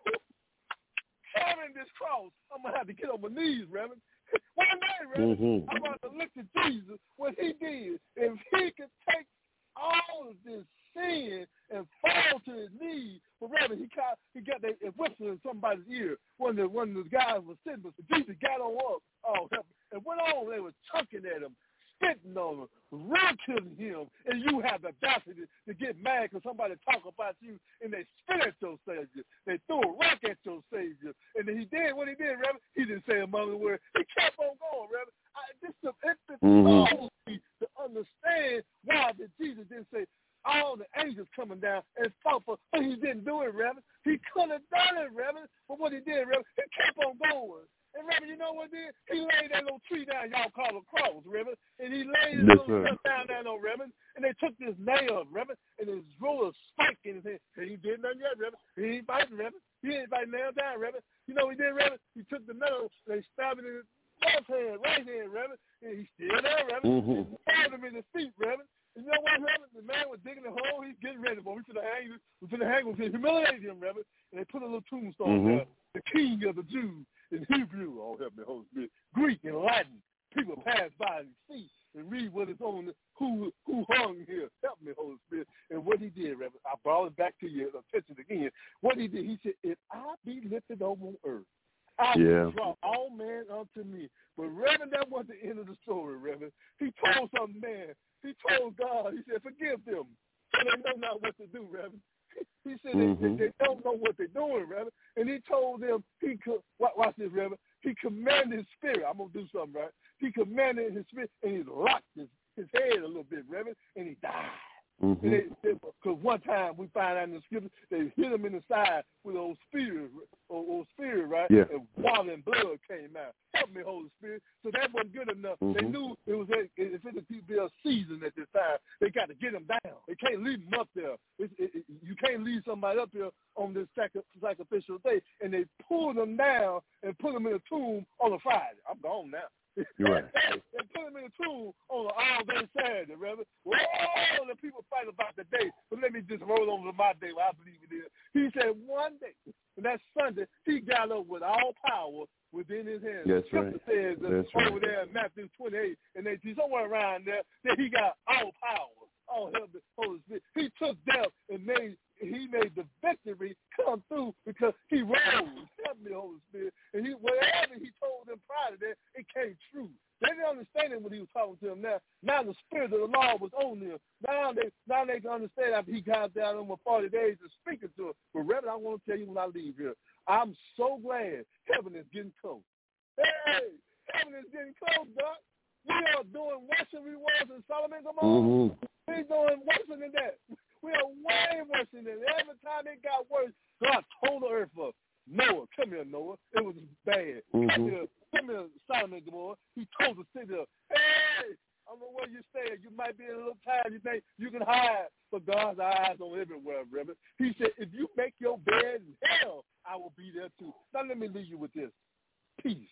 carrying this cross, I'm going to have to get on my knees, Reverend. One day, Reverend, mm-hmm. I'm going to look at Jesus, what he did. If he could take all of this sin and fall to his knees, but rather he got he got that whistle in somebody's ear. One of the one of the guys was sitting, but Jesus got on up, oh, and went on. They were chucking at him, spitting on him, ridiculing him, and you have the audacity to get mad because somebody talk about you and they spit at your Savior. They threw a rock at your Savior, and then he did what he did, Reverend. He didn't say a mother word. He kept on going, Reverend. I, this is it mm-hmm. me to understand why did Jesus didn't say all the angels coming down and fought for, but he didn't do it, Reverend. He could have done it, Reverend, but what he did, Reverend, he kept on going. And Reverend, you know what he did? He laid that little tree down, y'all call it cross, Reverend, and he laid his yes, little stuff down there, no, Reverend, and they took this nail, Reverend, and his roll of spike in his hand. And he did nothing yet, Reverend. He ain't fighting, Reverend. He ain't fighting nail down, Reverend. You know what he did, Reverend? He took the nail, and they stabbed it in his left hand, right hand, Reverend, and he's still there, Reverend. Mm-hmm. And he stabbed him in his feet, Reverend. And you know what, Reverend? The man was digging a hole. He's getting ready, but we should have hang him. We should have hang him. We humiliate him, Reverend. And they put a little tombstone mm-hmm. there. The king of the Jews in Hebrew, oh, help me, Holy Spirit, Greek and Latin. People pass by and see and read what is on the, who who hung here. Help me, Holy Spirit. And what he did, Reverend, I brought it back to your attention again. What he did, he said, if I be lifted over on earth, I yeah. will draw all men unto me. But Reverend, that wasn't the end of the story, Reverend. He told some man, he told God, he said, forgive them. So they know not what to do, Reverend. He said mm-hmm. they, they don't know what they're doing, Reverend. And he told them, he could, watch this, Reverend. He commanded his spirit. I'm going to do something, right? He commanded his spirit, and he locked his, his head a little bit, Reverend, and he died. Because mm-hmm. one time we find out in the scripture, they hit him in the side with old spirit, old, old spirit, right? Yeah. And water and blood came out. Help me, Holy Spirit. So that wasn't good enough. Mm-hmm. They knew it was a, if it was be a season at this time, they got to get him down. They can't leave him up there. It, it, it, you can't leave somebody up there on this sacrificial day. And they pulled him down and put him in a tomb on a Friday. I'm gone now. You're right. They put him in a tomb on an all-day Saturday, Reverend. Whoa, the people fight about the day, but let me just roll over to my day where I believe it is. He said one day, and that's Sunday, he got up with all power within his hands. That's the right. Says That's over right. there in Matthew twenty-eight and eighteen, somewhere around there, that he got all power. Oh, help the Holy Spirit. He took death and made he made the victory come through because he rose. Help me, Holy Spirit. And he, whatever he told them prior to that, it came true. They didn't understand it when he was talking to them now. Now the Spirit of the Lord was on them. Now they now they can understand after he got down on for forty days and speaking to them. But Reverend, I want to tell you when I leave here, I'm so glad heaven is getting close. Hey, heaven is getting close, Doc. We are doing worse than we was in Solomon and Gomorrah. Mm-hmm. We're doing worse than that. We are way worse than that. Every time it got worse, God told the earth up. Noah, come here, Noah. It was bad. Mm-hmm. Come here, come here, Solomon and Gomorrah. He told the city, hey, I don't know where you stay. You might be in a little time. You think you can hide, but God's eyes on everywhere, Reverend. He said, if you make your bed in hell, I will be there too. Now let me leave you with this. Peace,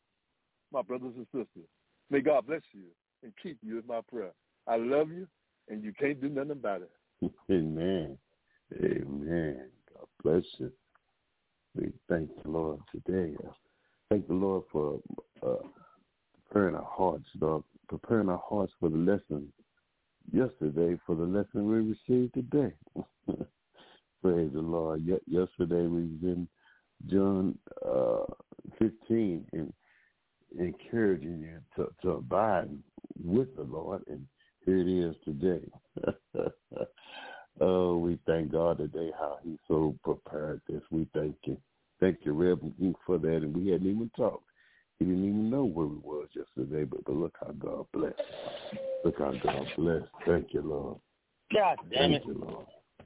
my brothers and sisters. May God bless you and keep you is my prayer. I love you, and you can't do nothing about it. Amen. Amen. God bless you. We thank the Lord today. Thank the Lord for uh, preparing our hearts, Lord, preparing our hearts for the lesson yesterday, for the lesson we received today. Praise the Lord. Ye- yesterday we was in John uh, fifteen and encouraging you to, to abide with the Lord, and here it is today. Oh, we thank God today how he so prepared this. We thank you. Thank you, Reverend, for that. And we hadn't even talked. He didn't even know where we was yesterday, but, but look how God blessed. Look how God blessed. Thank you, Lord. God damn thank it. you, Lord.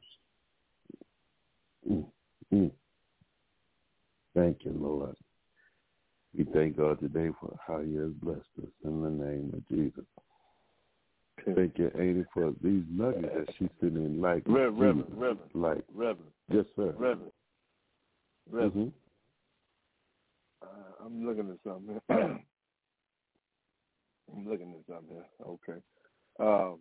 Mm, mm. Thank you, Lord. We thank God today for how he has blessed us in the name of Jesus. Thank you, Amy, for these nuggets that she's sitting in like. Reverend, Reverend, Reverend. Like. Reverend. Yes, sir. Reverend. Reverend. Mm-hmm. Uh, I'm looking at something here. I'm looking at something here. Okay. Um,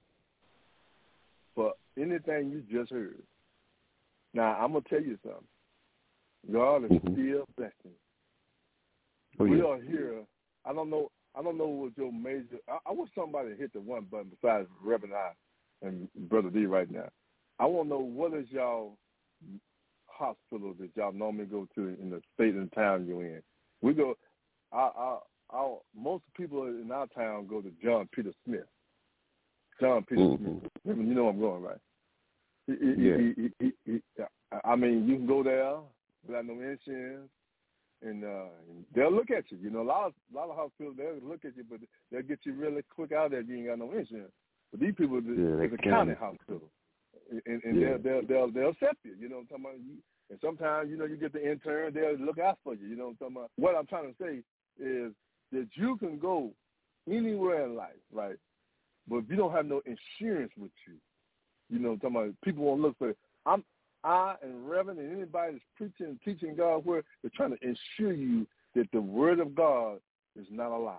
for anything you just heard, now I'm going to tell you something. God is mm-hmm. still blessing. Oh, we yeah. are here. I don't know. I don't know what your major. I, I wish somebody hit the one button besides Reverend I and Brother D right now. I want to know what is y'all hospital that y'all normally go to in the state and town you're in. We go. Our, our, our most people in our town go to John Peter Smith. John Peter mm-hmm. Smith. Reverend, you know I'm going right. He, he, yeah. he, he, he, he, I mean, you can go there without no insurance. And, uh, and they'll look at you. You know, a lot of a lot of hospitals, they'll look at you, but they'll get you really quick out there if you ain't got no insurance. But these people, yeah, it's a county hospital, and, and yeah. they'll, they'll they'll they'll accept you. You know what I'm talking about? You, and sometimes, you know, you get the intern, they'll look out for you. You know what I'm talking about? What I'm trying to say is that you can go anywhere in life, right? But if you don't have no insurance with you, you know what I'm talking about? People won't look for it. I'm I and Reverend and anybody that's preaching and teaching God's word, they're trying to ensure you that the word of God is not a lie.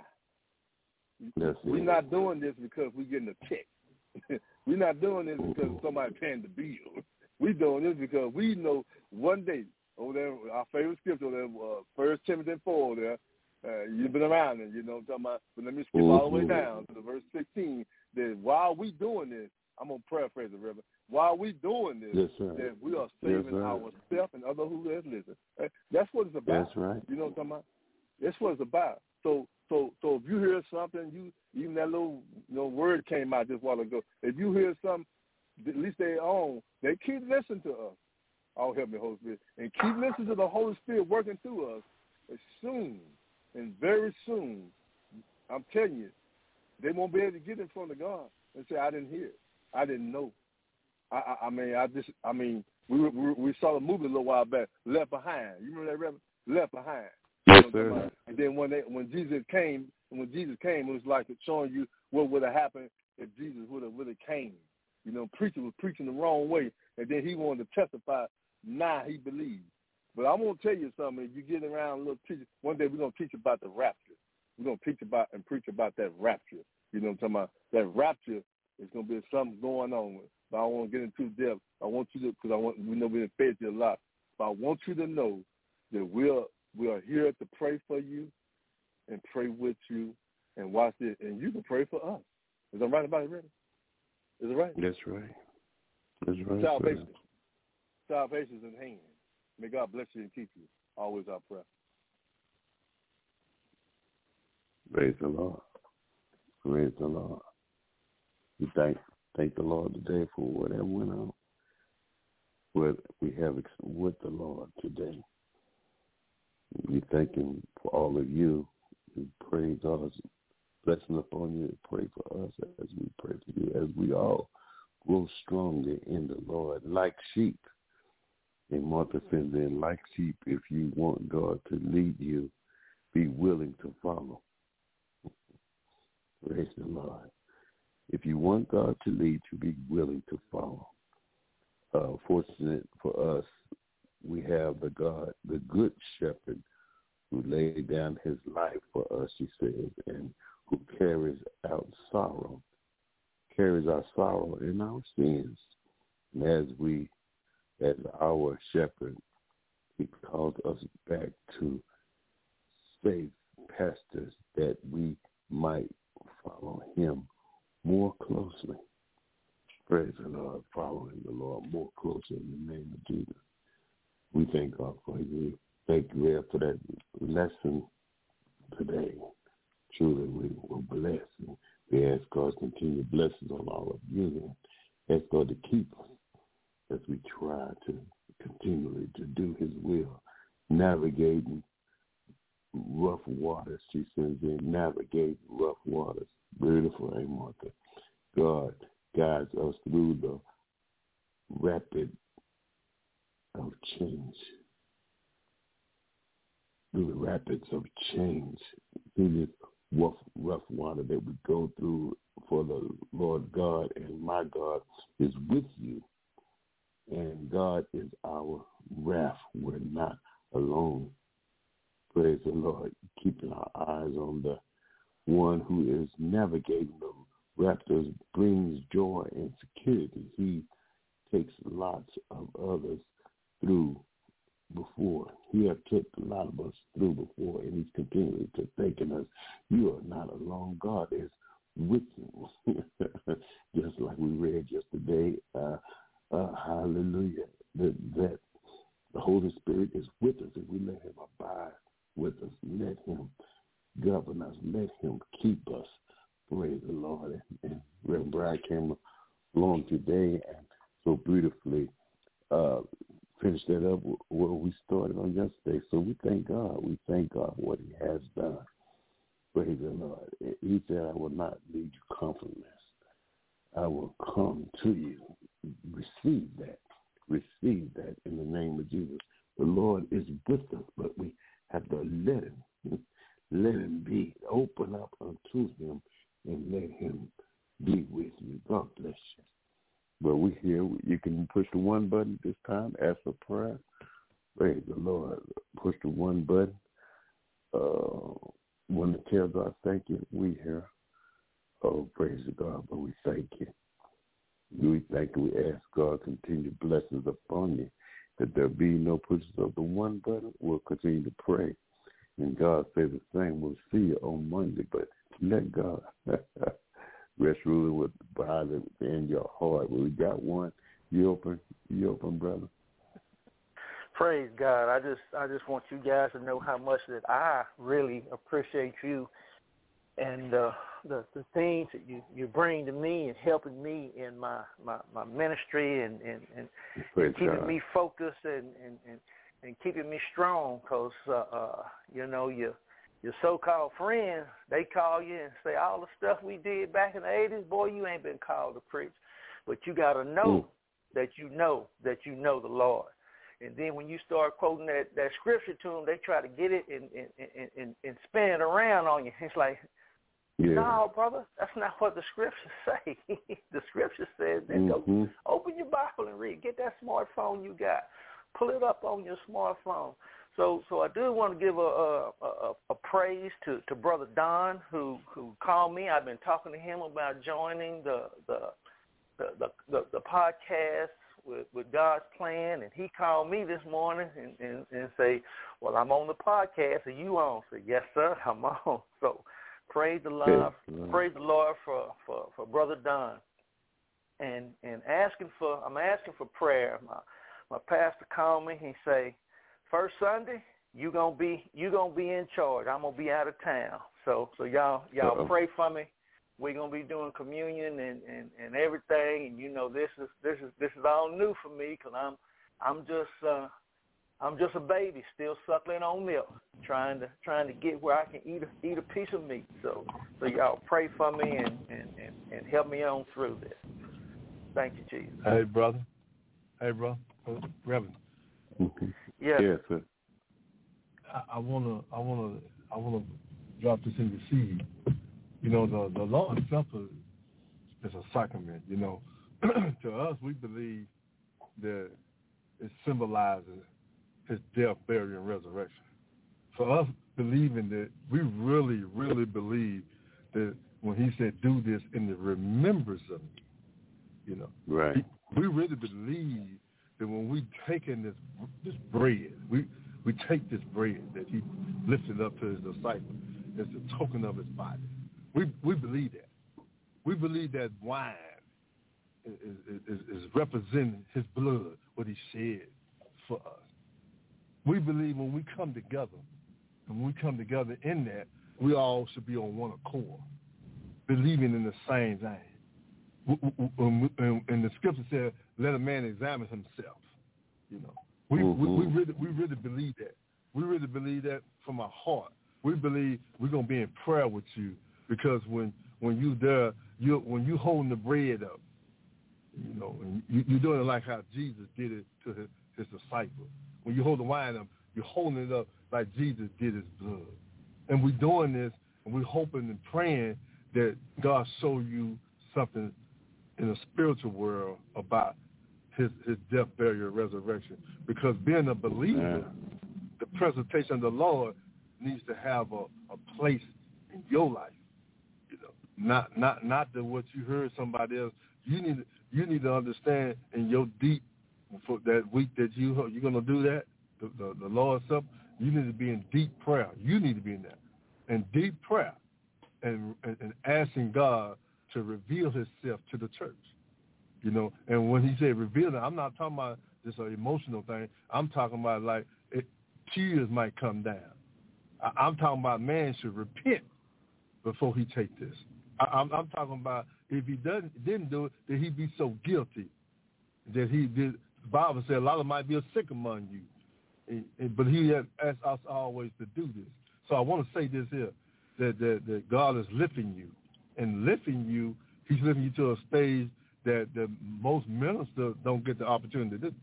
That's we're it. not doing this because we're getting a check. We're not doing this because somebody's paying the bill. We're doing this because we know one day, over there, our favorite scripture, there, uh, First Timothy four there, uh, you've been around it, you know what I'm talking about? But let me skip mm-hmm. all the way down to the verse sixteen, that while we doing this, I'm going to paraphrase it, Reverend. While we doing this, yes, sir. that we are saving yes, ourselves and other who has listened. That's what it's about. That's right. You know what I'm talking about? That's what it's about. So, so, so if you hear something, you even that little you know word came out just a while ago. If you hear something, at least they own, they keep listening to us. Oh, help me, Holy Spirit, and keep listening to the Holy Spirit working through us. And soon, and very soon, I'm telling you, they won't be able to get in front of God and say, "I didn't hear it. I didn't know." I, I, I mean, I just, I mean, we, we we saw the movie a little while back, Left Behind. You remember that, Reverend? Left Behind. Yes, you know, sir. And then when they, when Jesus came, when Jesus came, it was like showing you what would have happened if Jesus would have really came. You know, preacher was preaching the wrong way, and then he wanted to testify. Now he believes. But I'm gonna tell you something. If you get around a little teacher, one day we're gonna teach about the rapture. We're gonna teach about and preach about that rapture. You know what I'm talking about? That rapture is gonna be something going on with. But I don't want to get into depth. I want you to, because I want we know we've fed you a lot. But I want you to know that we're we are here to pray for you and pray with you and watch this, and you can pray for us. Is that right about it, Reverend? Is it right? That's right. That's right. Salvation. Salvation is in hand. May God bless you and keep you. Always our prayer. Praise the Lord. Praise the Lord. We thank thank the Lord today for whatever went on. What we have with the Lord today. We thank Him for all of you. We pray God's blessing upon you. Pray for us as we pray for you, as we all grow stronger in the Lord, like sheep. And Martha said, then, like sheep, if you want God to lead you, be willing to follow. Praise the Lord. If you want God to lead you, be willing to follow. Uh, fortunate for us, we have the God, the good shepherd, who laid down his life for us, he says, and who carries out sorrow, carries our sorrow and our sins. And as we, as our shepherd, he calls us back to safe pastors that we might follow him more closely. Praise the Lord, following the Lord more closely in the name of Jesus. We thank God for you. Thank you, Ed, for that lesson today. Truly, we were blessed. And we ask God's continued blessings on all of you. And ask God to keep us as we try to continually to do his will, navigating rough waters. She says, navigate rough waters. Beautiful, eh, Martha? God guides us through the rapid of change, through the rapids of change, through this rough, rough water that we go through. For the Lord God and my God is with you, and God is our wrath. We're not alone. Praise the Lord, keeping our eyes on the one who is navigating the raptors, brings joy and security. He takes lots of others through before. He has took a lot of us through before, and he's continuing to thanking us. You are not alone. God is with you. Just like we read yesterday, uh, uh, hallelujah, that, that the Holy Spirit is with us if we let him abide with us. Let him govern us. Let him keep us. Praise the Lord. And, and Reverend Brad came along today and so beautifully uh, finished that up where we started on yesterday. So we thank God. We thank God for what he has done. Praise the Lord. He said, I will not leave you comfortless. I will come to you. Receive that. Receive that in the name of Jesus. The Lord is with us, but we have to let him. Let him be. Open up unto him and let him be with you. God bless you. But we here. You can push the one button this time. Ask for prayer. Praise the Lord. Push the one button. Uh, want to tell God thank you. We here. Oh, praise God. But we thank you. We thank you. We ask God continue blessings upon you. That there be no pushes of the one button. We'll continue to pray. And God says the same. We'll see you on Monday. But let God rest ruling with the Bible in your heart. Well, we got one. You open, you open, brother. Praise God. I just I just want you guys to know how much that I really appreciate you and uh, the the things that you, you bring to me and helping me in my, my, my ministry and, and, and, and keeping God. me focused and, and, and, and keeping me strong because, uh, uh, you know, your, your so-called friends, they call you and say all the stuff we did back in the eighties, boy, you ain't been called to preach. But you got to know mm. that you know that you know the Lord. And then when you start quoting that, that scripture to them, they try to get it and, and, and, and spin it around on you. It's like, yeah. no, brother, that's not what the scriptures say. The scripture says that mm-hmm. go open your Bible and read. Get that smartphone you got. Pull it up on your smartphone. So so I do want to give a a, a, a praise to, to Brother Don who, who called me. I've been talking to him about joining the the the, the, the, the podcast with, with God's plan, and he called me this morning and, and, and say, well, I'm on the podcast. Are you on? I said, yes, sir, I'm on. So praise the Lord, yes, praise the Lord for, for, for Brother Don. And and asking for I'm asking for prayer. My my pastor called me, he say, first Sunday, you gonna be you gonna be in charge. I'm gonna be out of town. So so y'all y'all Uh-oh. pray for me. We're gonna be doing communion and, and, and everything, and you know this is this is this is all new for me because I'm I'm just uh, I'm just a baby still suckling on milk, trying to trying to get where I can eat a, eat a piece of meat. So so y'all pray for me and, and, and, and help me on through this. Thank you, Jesus. Hey brother, hey brother, uh, Reverend. Mm-hmm. Yes. Yes, sir. I, I wanna I wanna I wanna drop this in the seed. You know, the, the Lord's Supper is a sacrament, you know. To us, we believe that it symbolizes his death, burial, and resurrection. For us, believing that, we really, really believe that when he said, do this in the remembrance of me, you know. Right. He, we really believe that when we take in this this bread, we we take this bread that he lifted up to his disciples as a token of his body. We we believe that. We believe that wine is, is, is representing his blood, what he shed for us. We believe when we come together, and when we come together in that, we all should be on one accord, believing in the same thing. And the scripture said, let a man examine himself. You know, we, mm-hmm. we, we really we really believe that. We really believe that from our heart. We believe we're gonna be in prayer with you, because when when you there, you when you holding the bread up, you know, and you, you're doing it like how Jesus did it to his, his disciples. When you hold the wine up, you're holding it up like Jesus did his blood. And we're doing this, and we're hoping and praying that God show you something in the spiritual world about his, his death, burial, resurrection. Because being a believer, yeah. the presentation of the Lord needs to have a, a place in your life. You know, not not not that what you heard somebody else. You need you need to understand in your deep for that week that you you're gonna do that, the, the, the Lord's Supper. You need to be in deep prayer. You need to be in that, in deep prayer, and, and and asking God to reveal Himself to the church. You know, and when He said reveal it, I'm not talking about just an emotional thing. I'm talking about like it, tears might come down. I, I'm talking about man should repent before he take this. I, I'm, I'm talking about if he doesn't didn't do it, that he be so guilty that he did. The Bible said a lot of might be sick among you. And, and, but he has asked us always to do this. So I want to say this here, that, that, that God is lifting you. And lifting you, he's lifting you to a stage that, that most ministers don't get the opportunity to do.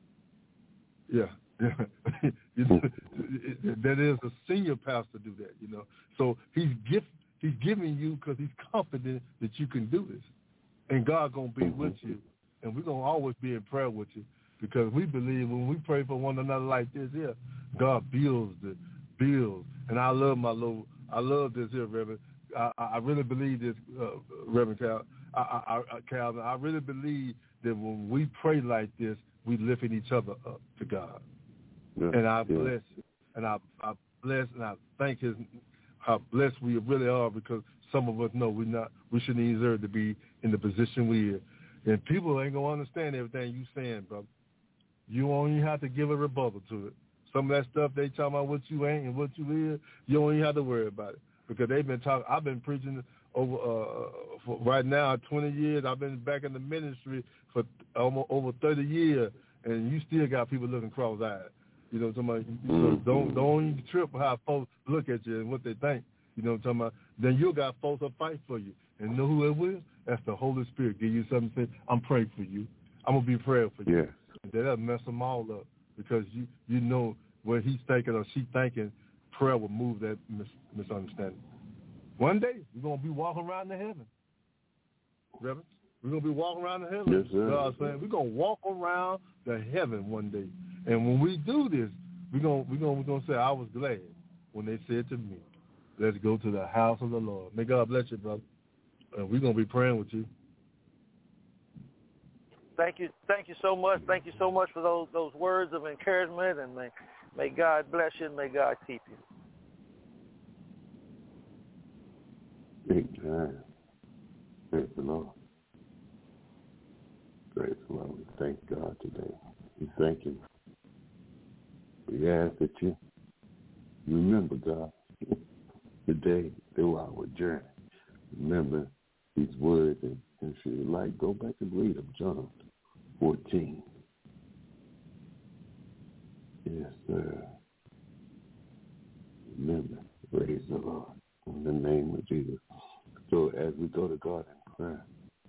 Yeah. you know, that is a senior pastor do that, you know. So he's gift, he's giving you because he's confident that you can do this. And God going to be with you. And we're going to always be in prayer with you. Because we believe when we pray for one another like this here, God builds the builds. And I love my little, I love this here, Reverend. I, I really believe this, uh, Reverend Cal, I, I, I, Calvin. I really believe that when we pray like this, we lifting each other up to God. Yeah, and I yeah. bless, and I, I bless, and I thank His how blessed we really are, because some of us know we not, we shouldn't deserve to be in the position we are. And people ain't gonna understand everything you saying, brother. You only have to give a rebuttal to it. Some of that stuff they talking about what you ain't and what you is, you don't even have to worry about it, because they've been talking. I've been preaching over uh, for right now twenty years. I've been back in the ministry for almost over thirty years, and you still got people looking cross-eyed. You know what I'm talking about? So don't don't even trip how folks look at you and what they think. You know what I'm talking about? Then you got folks that fight for you, and know who it will? That's the Holy Spirit. Give you something to say. I'm praying for you. I'm gonna be praying for you. Yeah. That'll mess them all up, because you you know what he's thinking or she thinking. Prayer will move that mis- misunderstanding. One day we're gonna be walking around the heaven, Reverend. We're gonna be walking around the heaven. Yes, sir. God's saying we're gonna walk around the heaven one day, and when we do this, we're gonna we're gonna we're gonna say, I was glad when they said to me, let's go to the house of the Lord. May God bless you, brother. And we're gonna be praying with you. Thank you, thank you so much. Thank you so much for those those words of encouragement, and may may God bless you and may God keep you. Big time. Praise the Lord. Praise the Lord. We thank God today. We thank Him. We ask that you remember, God, today through our journey. Remember these words, and, and if you like, go back and read them, John fourteen. Yes, sir. Remember, praise the Lord in the name of Jesus. So as we go to God in prayer,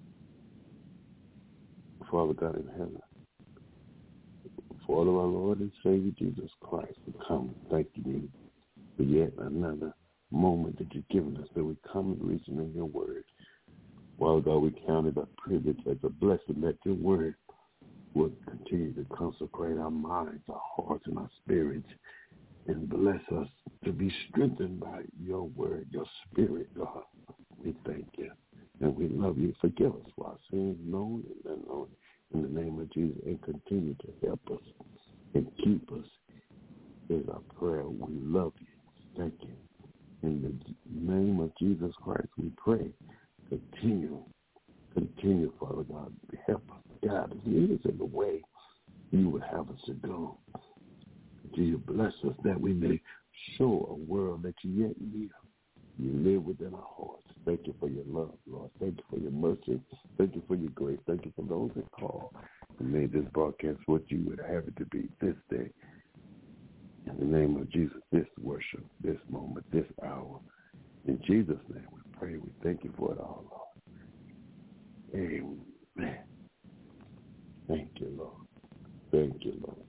Father God in heaven, for all of our Lord and Savior Jesus Christ, we come thanking you for yet another moment that you've given us, that we come and reason in your word. Father God, we count it a privilege as a blessing that your word will continue to consecrate our minds, our hearts, and our spirits, and bless us to be strengthened by your word, your spirit, God. We thank you, and we love you. Forgive us for our sins, known and unknown, in the name of Jesus, and continue to help us and keep us is our prayer. We love you. Thank you. In the name of Jesus Christ, we pray. Continue, continue, Father God. Help us, guide us, lead us in the way you would have us to go. Jesus, bless us that we may show a world that you yet live. You live within our hearts. Thank you for your love, Lord. Thank you for your mercy. Thank you for your grace. Thank you for those that call and made this broadcast what you would have it to be this day. In the name of Jesus, this worship, this moment, this hour. In Jesus' name we pray. We thank you for it all, Lord. Amen. Thank you, Lord. Thank you, Lord.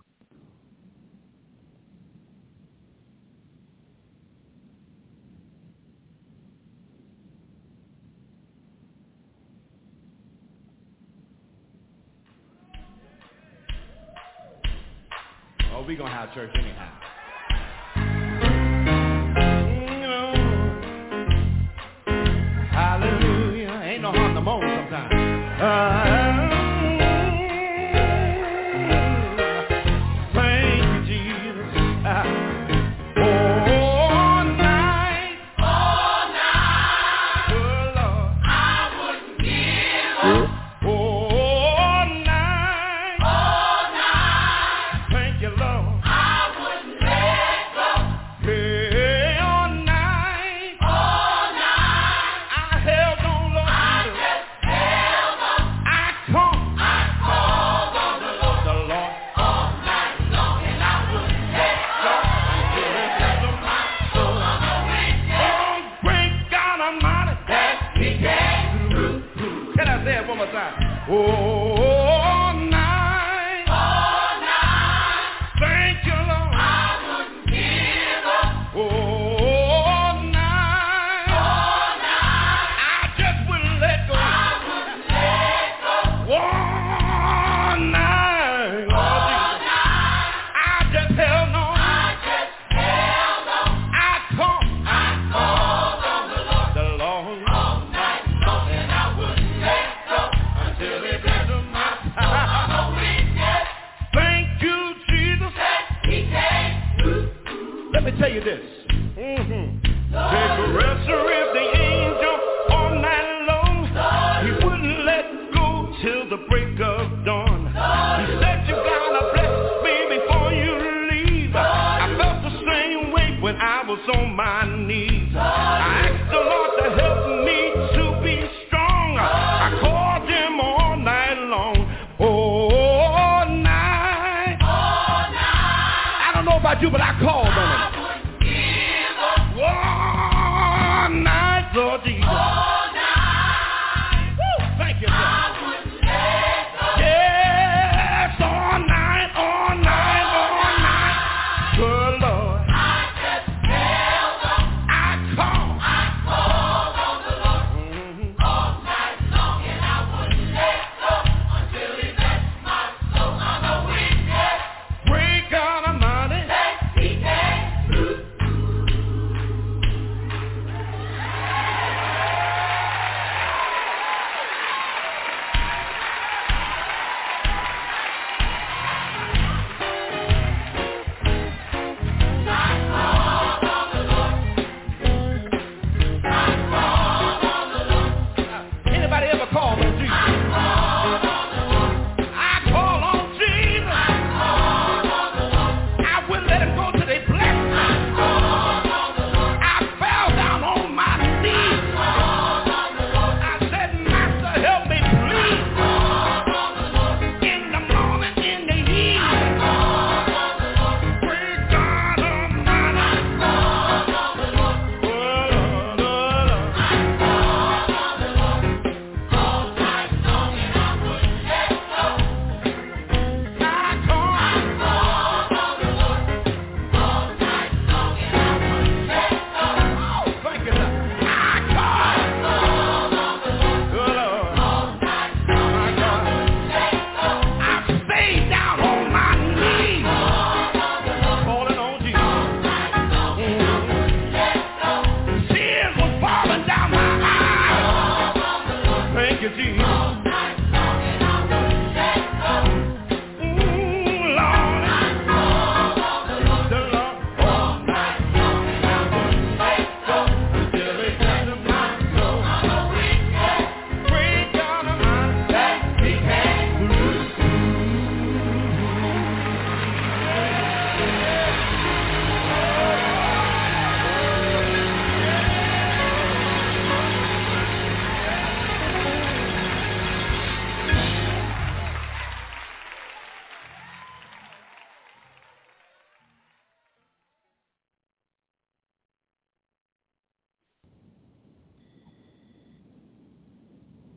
Oh, we're going to have church anyhow. Hallelujah. Ain't no harm to moan sometimes. Uh, thank you, Jesus. Uh, all night. All night. Oh, Lord. I wouldn't give up. All night. All night. Thank you, Lord. I wouldn't let go. Hey, all night. All night. I held on, Lord. I just held on. I come. I called on the Lord. The Lord. All night long, and I wouldn't let go until it blessed my soul. I'm a witness. Oh, great God Almighty, that He came through. Can I say it one more time? Oh. Let me tell you this. Mm-hmm. Take a rest with the angel all night long. He wouldn't let go till the break of dawn. He said you gotta bless me before you leave. I felt the same way when I was on my knees. I asked the Lord to help me to be strong. I called him all night long. All night. All night. I don't know about you, but I called on him. All night, Lord Jesus. All night. Woo, thank you, Lord. I wouldn't let go. Yes, all night, all night, all night. Good Lord. I just held on. I called. I called on the Lord. Mm-hmm. All night long, and I wouldn't let go until He blessed my soul. I'm a witness. Great God Almighty. He came through.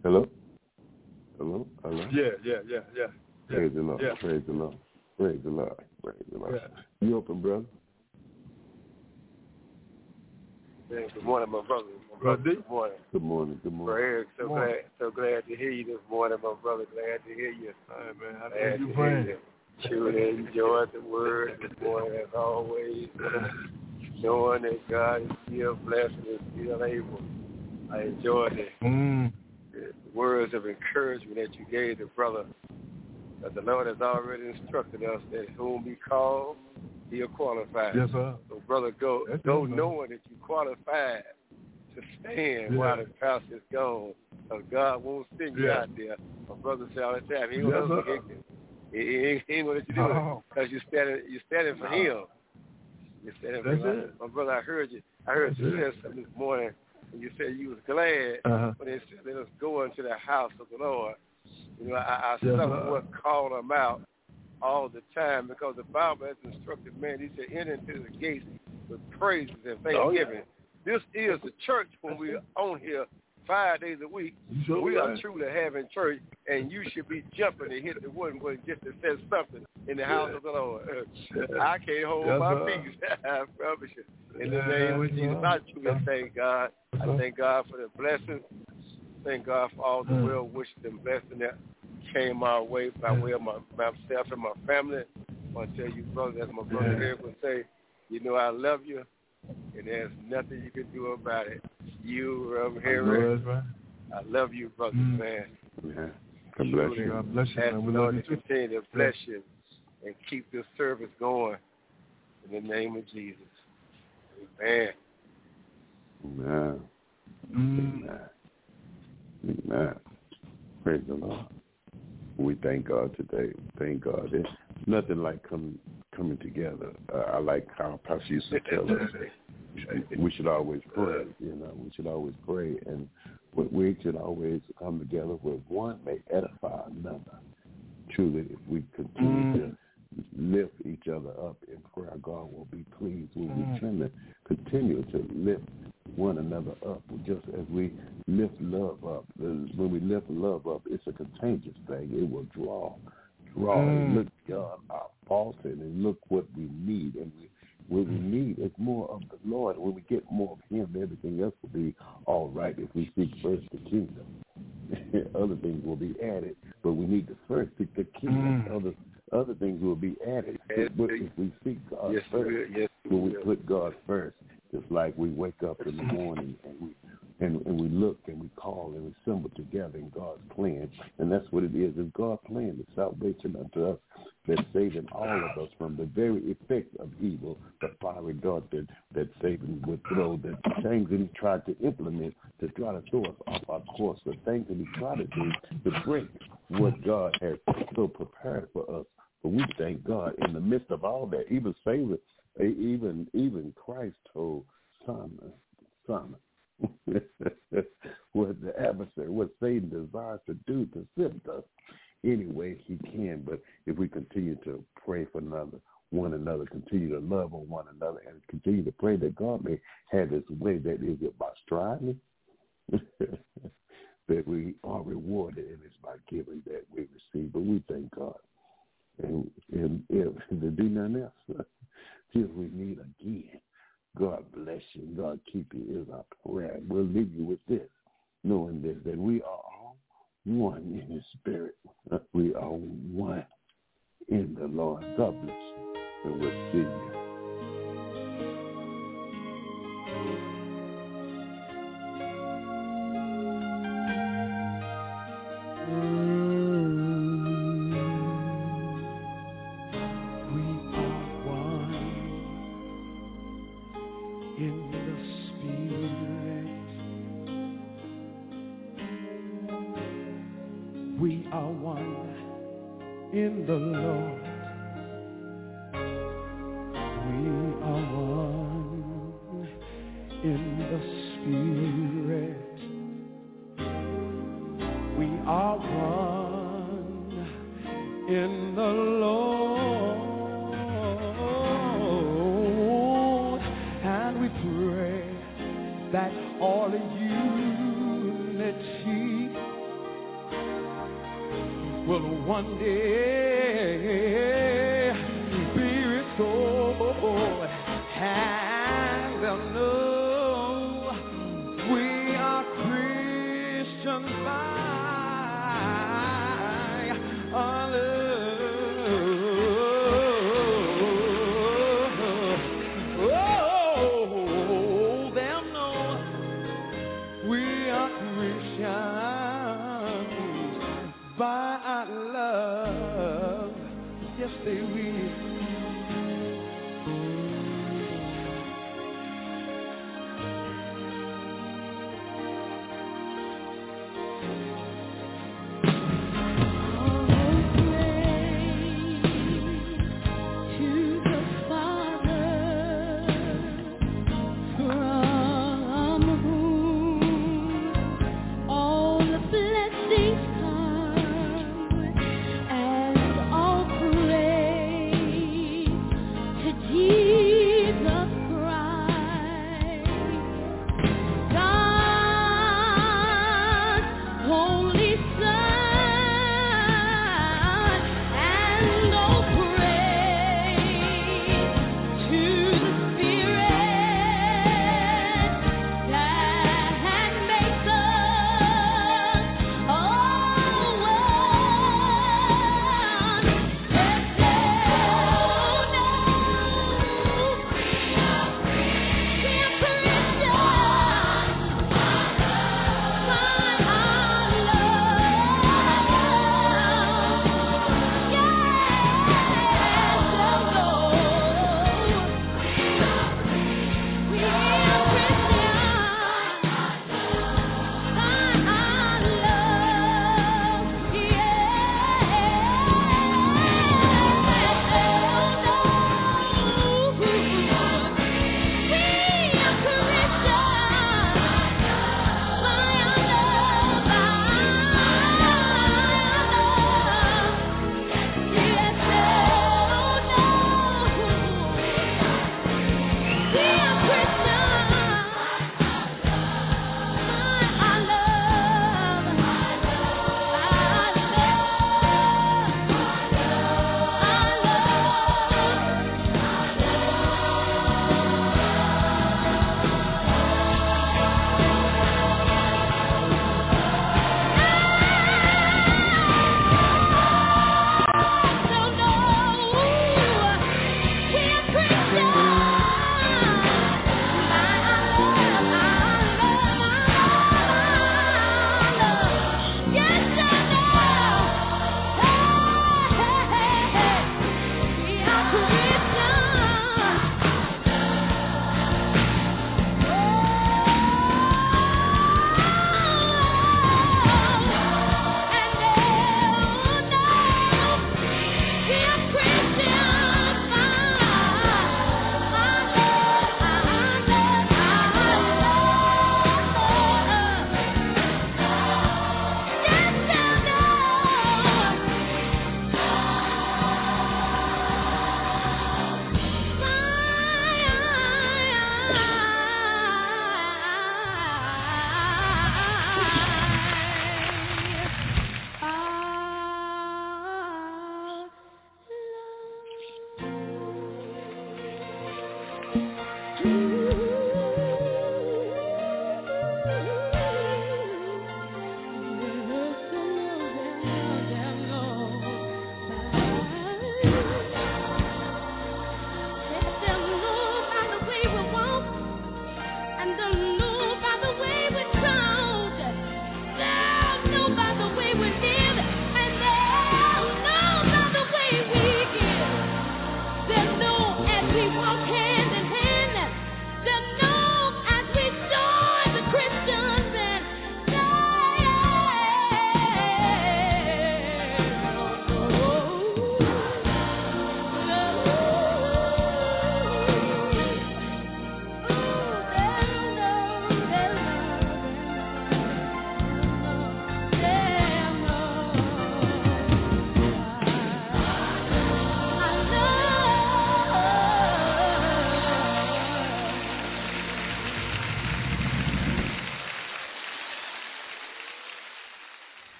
Hello? Hello? Hello? Yeah, yeah, yeah, yeah. Praise the Lord. Yeah. Praise the Lord. Praise the Lord. Praise the Lord. Yeah. You open, brother? Yeah, good morning, my brother. My brother. Good morning. Good morning. Good morning. Brother Eric, so glad, so glad to hear you this morning, my brother. Glad to hear you. All right, man. How glad you to praying? hear you. Truly enjoyed the word this morning, as always. Knowing that God is still blessing and still able. I enjoyed it. Mm. The words of encouragement that you gave the brother. That the Lord has already instructed us that whom He called, He'll qualify. Yes, sir. So, brother, go That's go it, knowing that you qualified to stand yeah. while the pastor is gone. So God won't send you yeah. out there. My brother said all the time, He ain't yes, gonna let you He ain't, he ain't gonna let you do oh. it because you're standing you're standing for Him. You're standing That's for it. Him. My brother, I heard you. I heard That's you say something this morning, and you said you was glad uh-huh. when they said let us go into the house of the Lord. You know, I, I yes, somewhat call them out all the time because the Bible has instructed man. He said, enter into the gates with praises and thanksgiving. Oh, yeah. This is the church when we're on here five days a week. Sure we right. are truly having church, and you should be jumping to hit the one button just to say something in the house yeah. of the Lord. Uh, I can't hold yes, my peace. I promise you. In the name of Jesus, I truly thank God. I thank God for the blessings. Thank God for all the well wishes and blessings that came my way by way of my, myself and my family. I want to tell you, brother, as my brother here would say, you know I love you, and there's nothing you can do about it. You, um, Harry, I love you, brother, mm. man. Yeah. God bless you. God bless you, man. We love you. Continue to bless you and keep this service going in the name of Jesus. Amen. Amen. Mm. Amen. Amen. Praise the Lord. We thank God today. Thank God. There's nothing like coming coming together. Uh, I like how Pastor used to tell us we should always pray. You know, we should always pray, and we should always come together where one may edify another. Truly, if we continue mm. to lift each other up in prayer, God will be pleased. We'll be trying to continue to lift one another up, just as we lift love up. When we lift love up, it's a contagious thing. It will draw, draw, mm. and look beyond our faults and look what we need. And we, what we need is more of the Lord. When we get more of Him, everything else will be all right. If we seek first the kingdom, other things will be added. But we need to first seek the kingdom. Mm. Other other things will be added. But if we seek God yes, first, yes, when we put God first, it's like we wake up in the morning and we and, and we look and we call and we assemble together in God's plan. And that's what it is. It's God's plan, the salvation unto us, that's saving all of us from the very effects of evil, the fiery dart that, that Satan would throw, the things that he tried to implement to try to throw us off our course, the things that he tried to do to break what God has so prepared for us. But we thank God in the midst of all that. Even Satan, even even Christ told Simon, Simon, what the adversary, what Satan desires to do to sift us any way he can. But if we continue to pray for another, one another, continue to love on one another, and continue to pray that God may have his way, that is it by striving, that we are rewarded, and it's by giving that we receive. But we thank God. And, and if to do nothing else, till we meet again, God bless you. God keep you is our prayer. We'll leave you with this, knowing this, that we are all one in His Spirit. We are one in the Lord. God bless you, and we'll see you. one day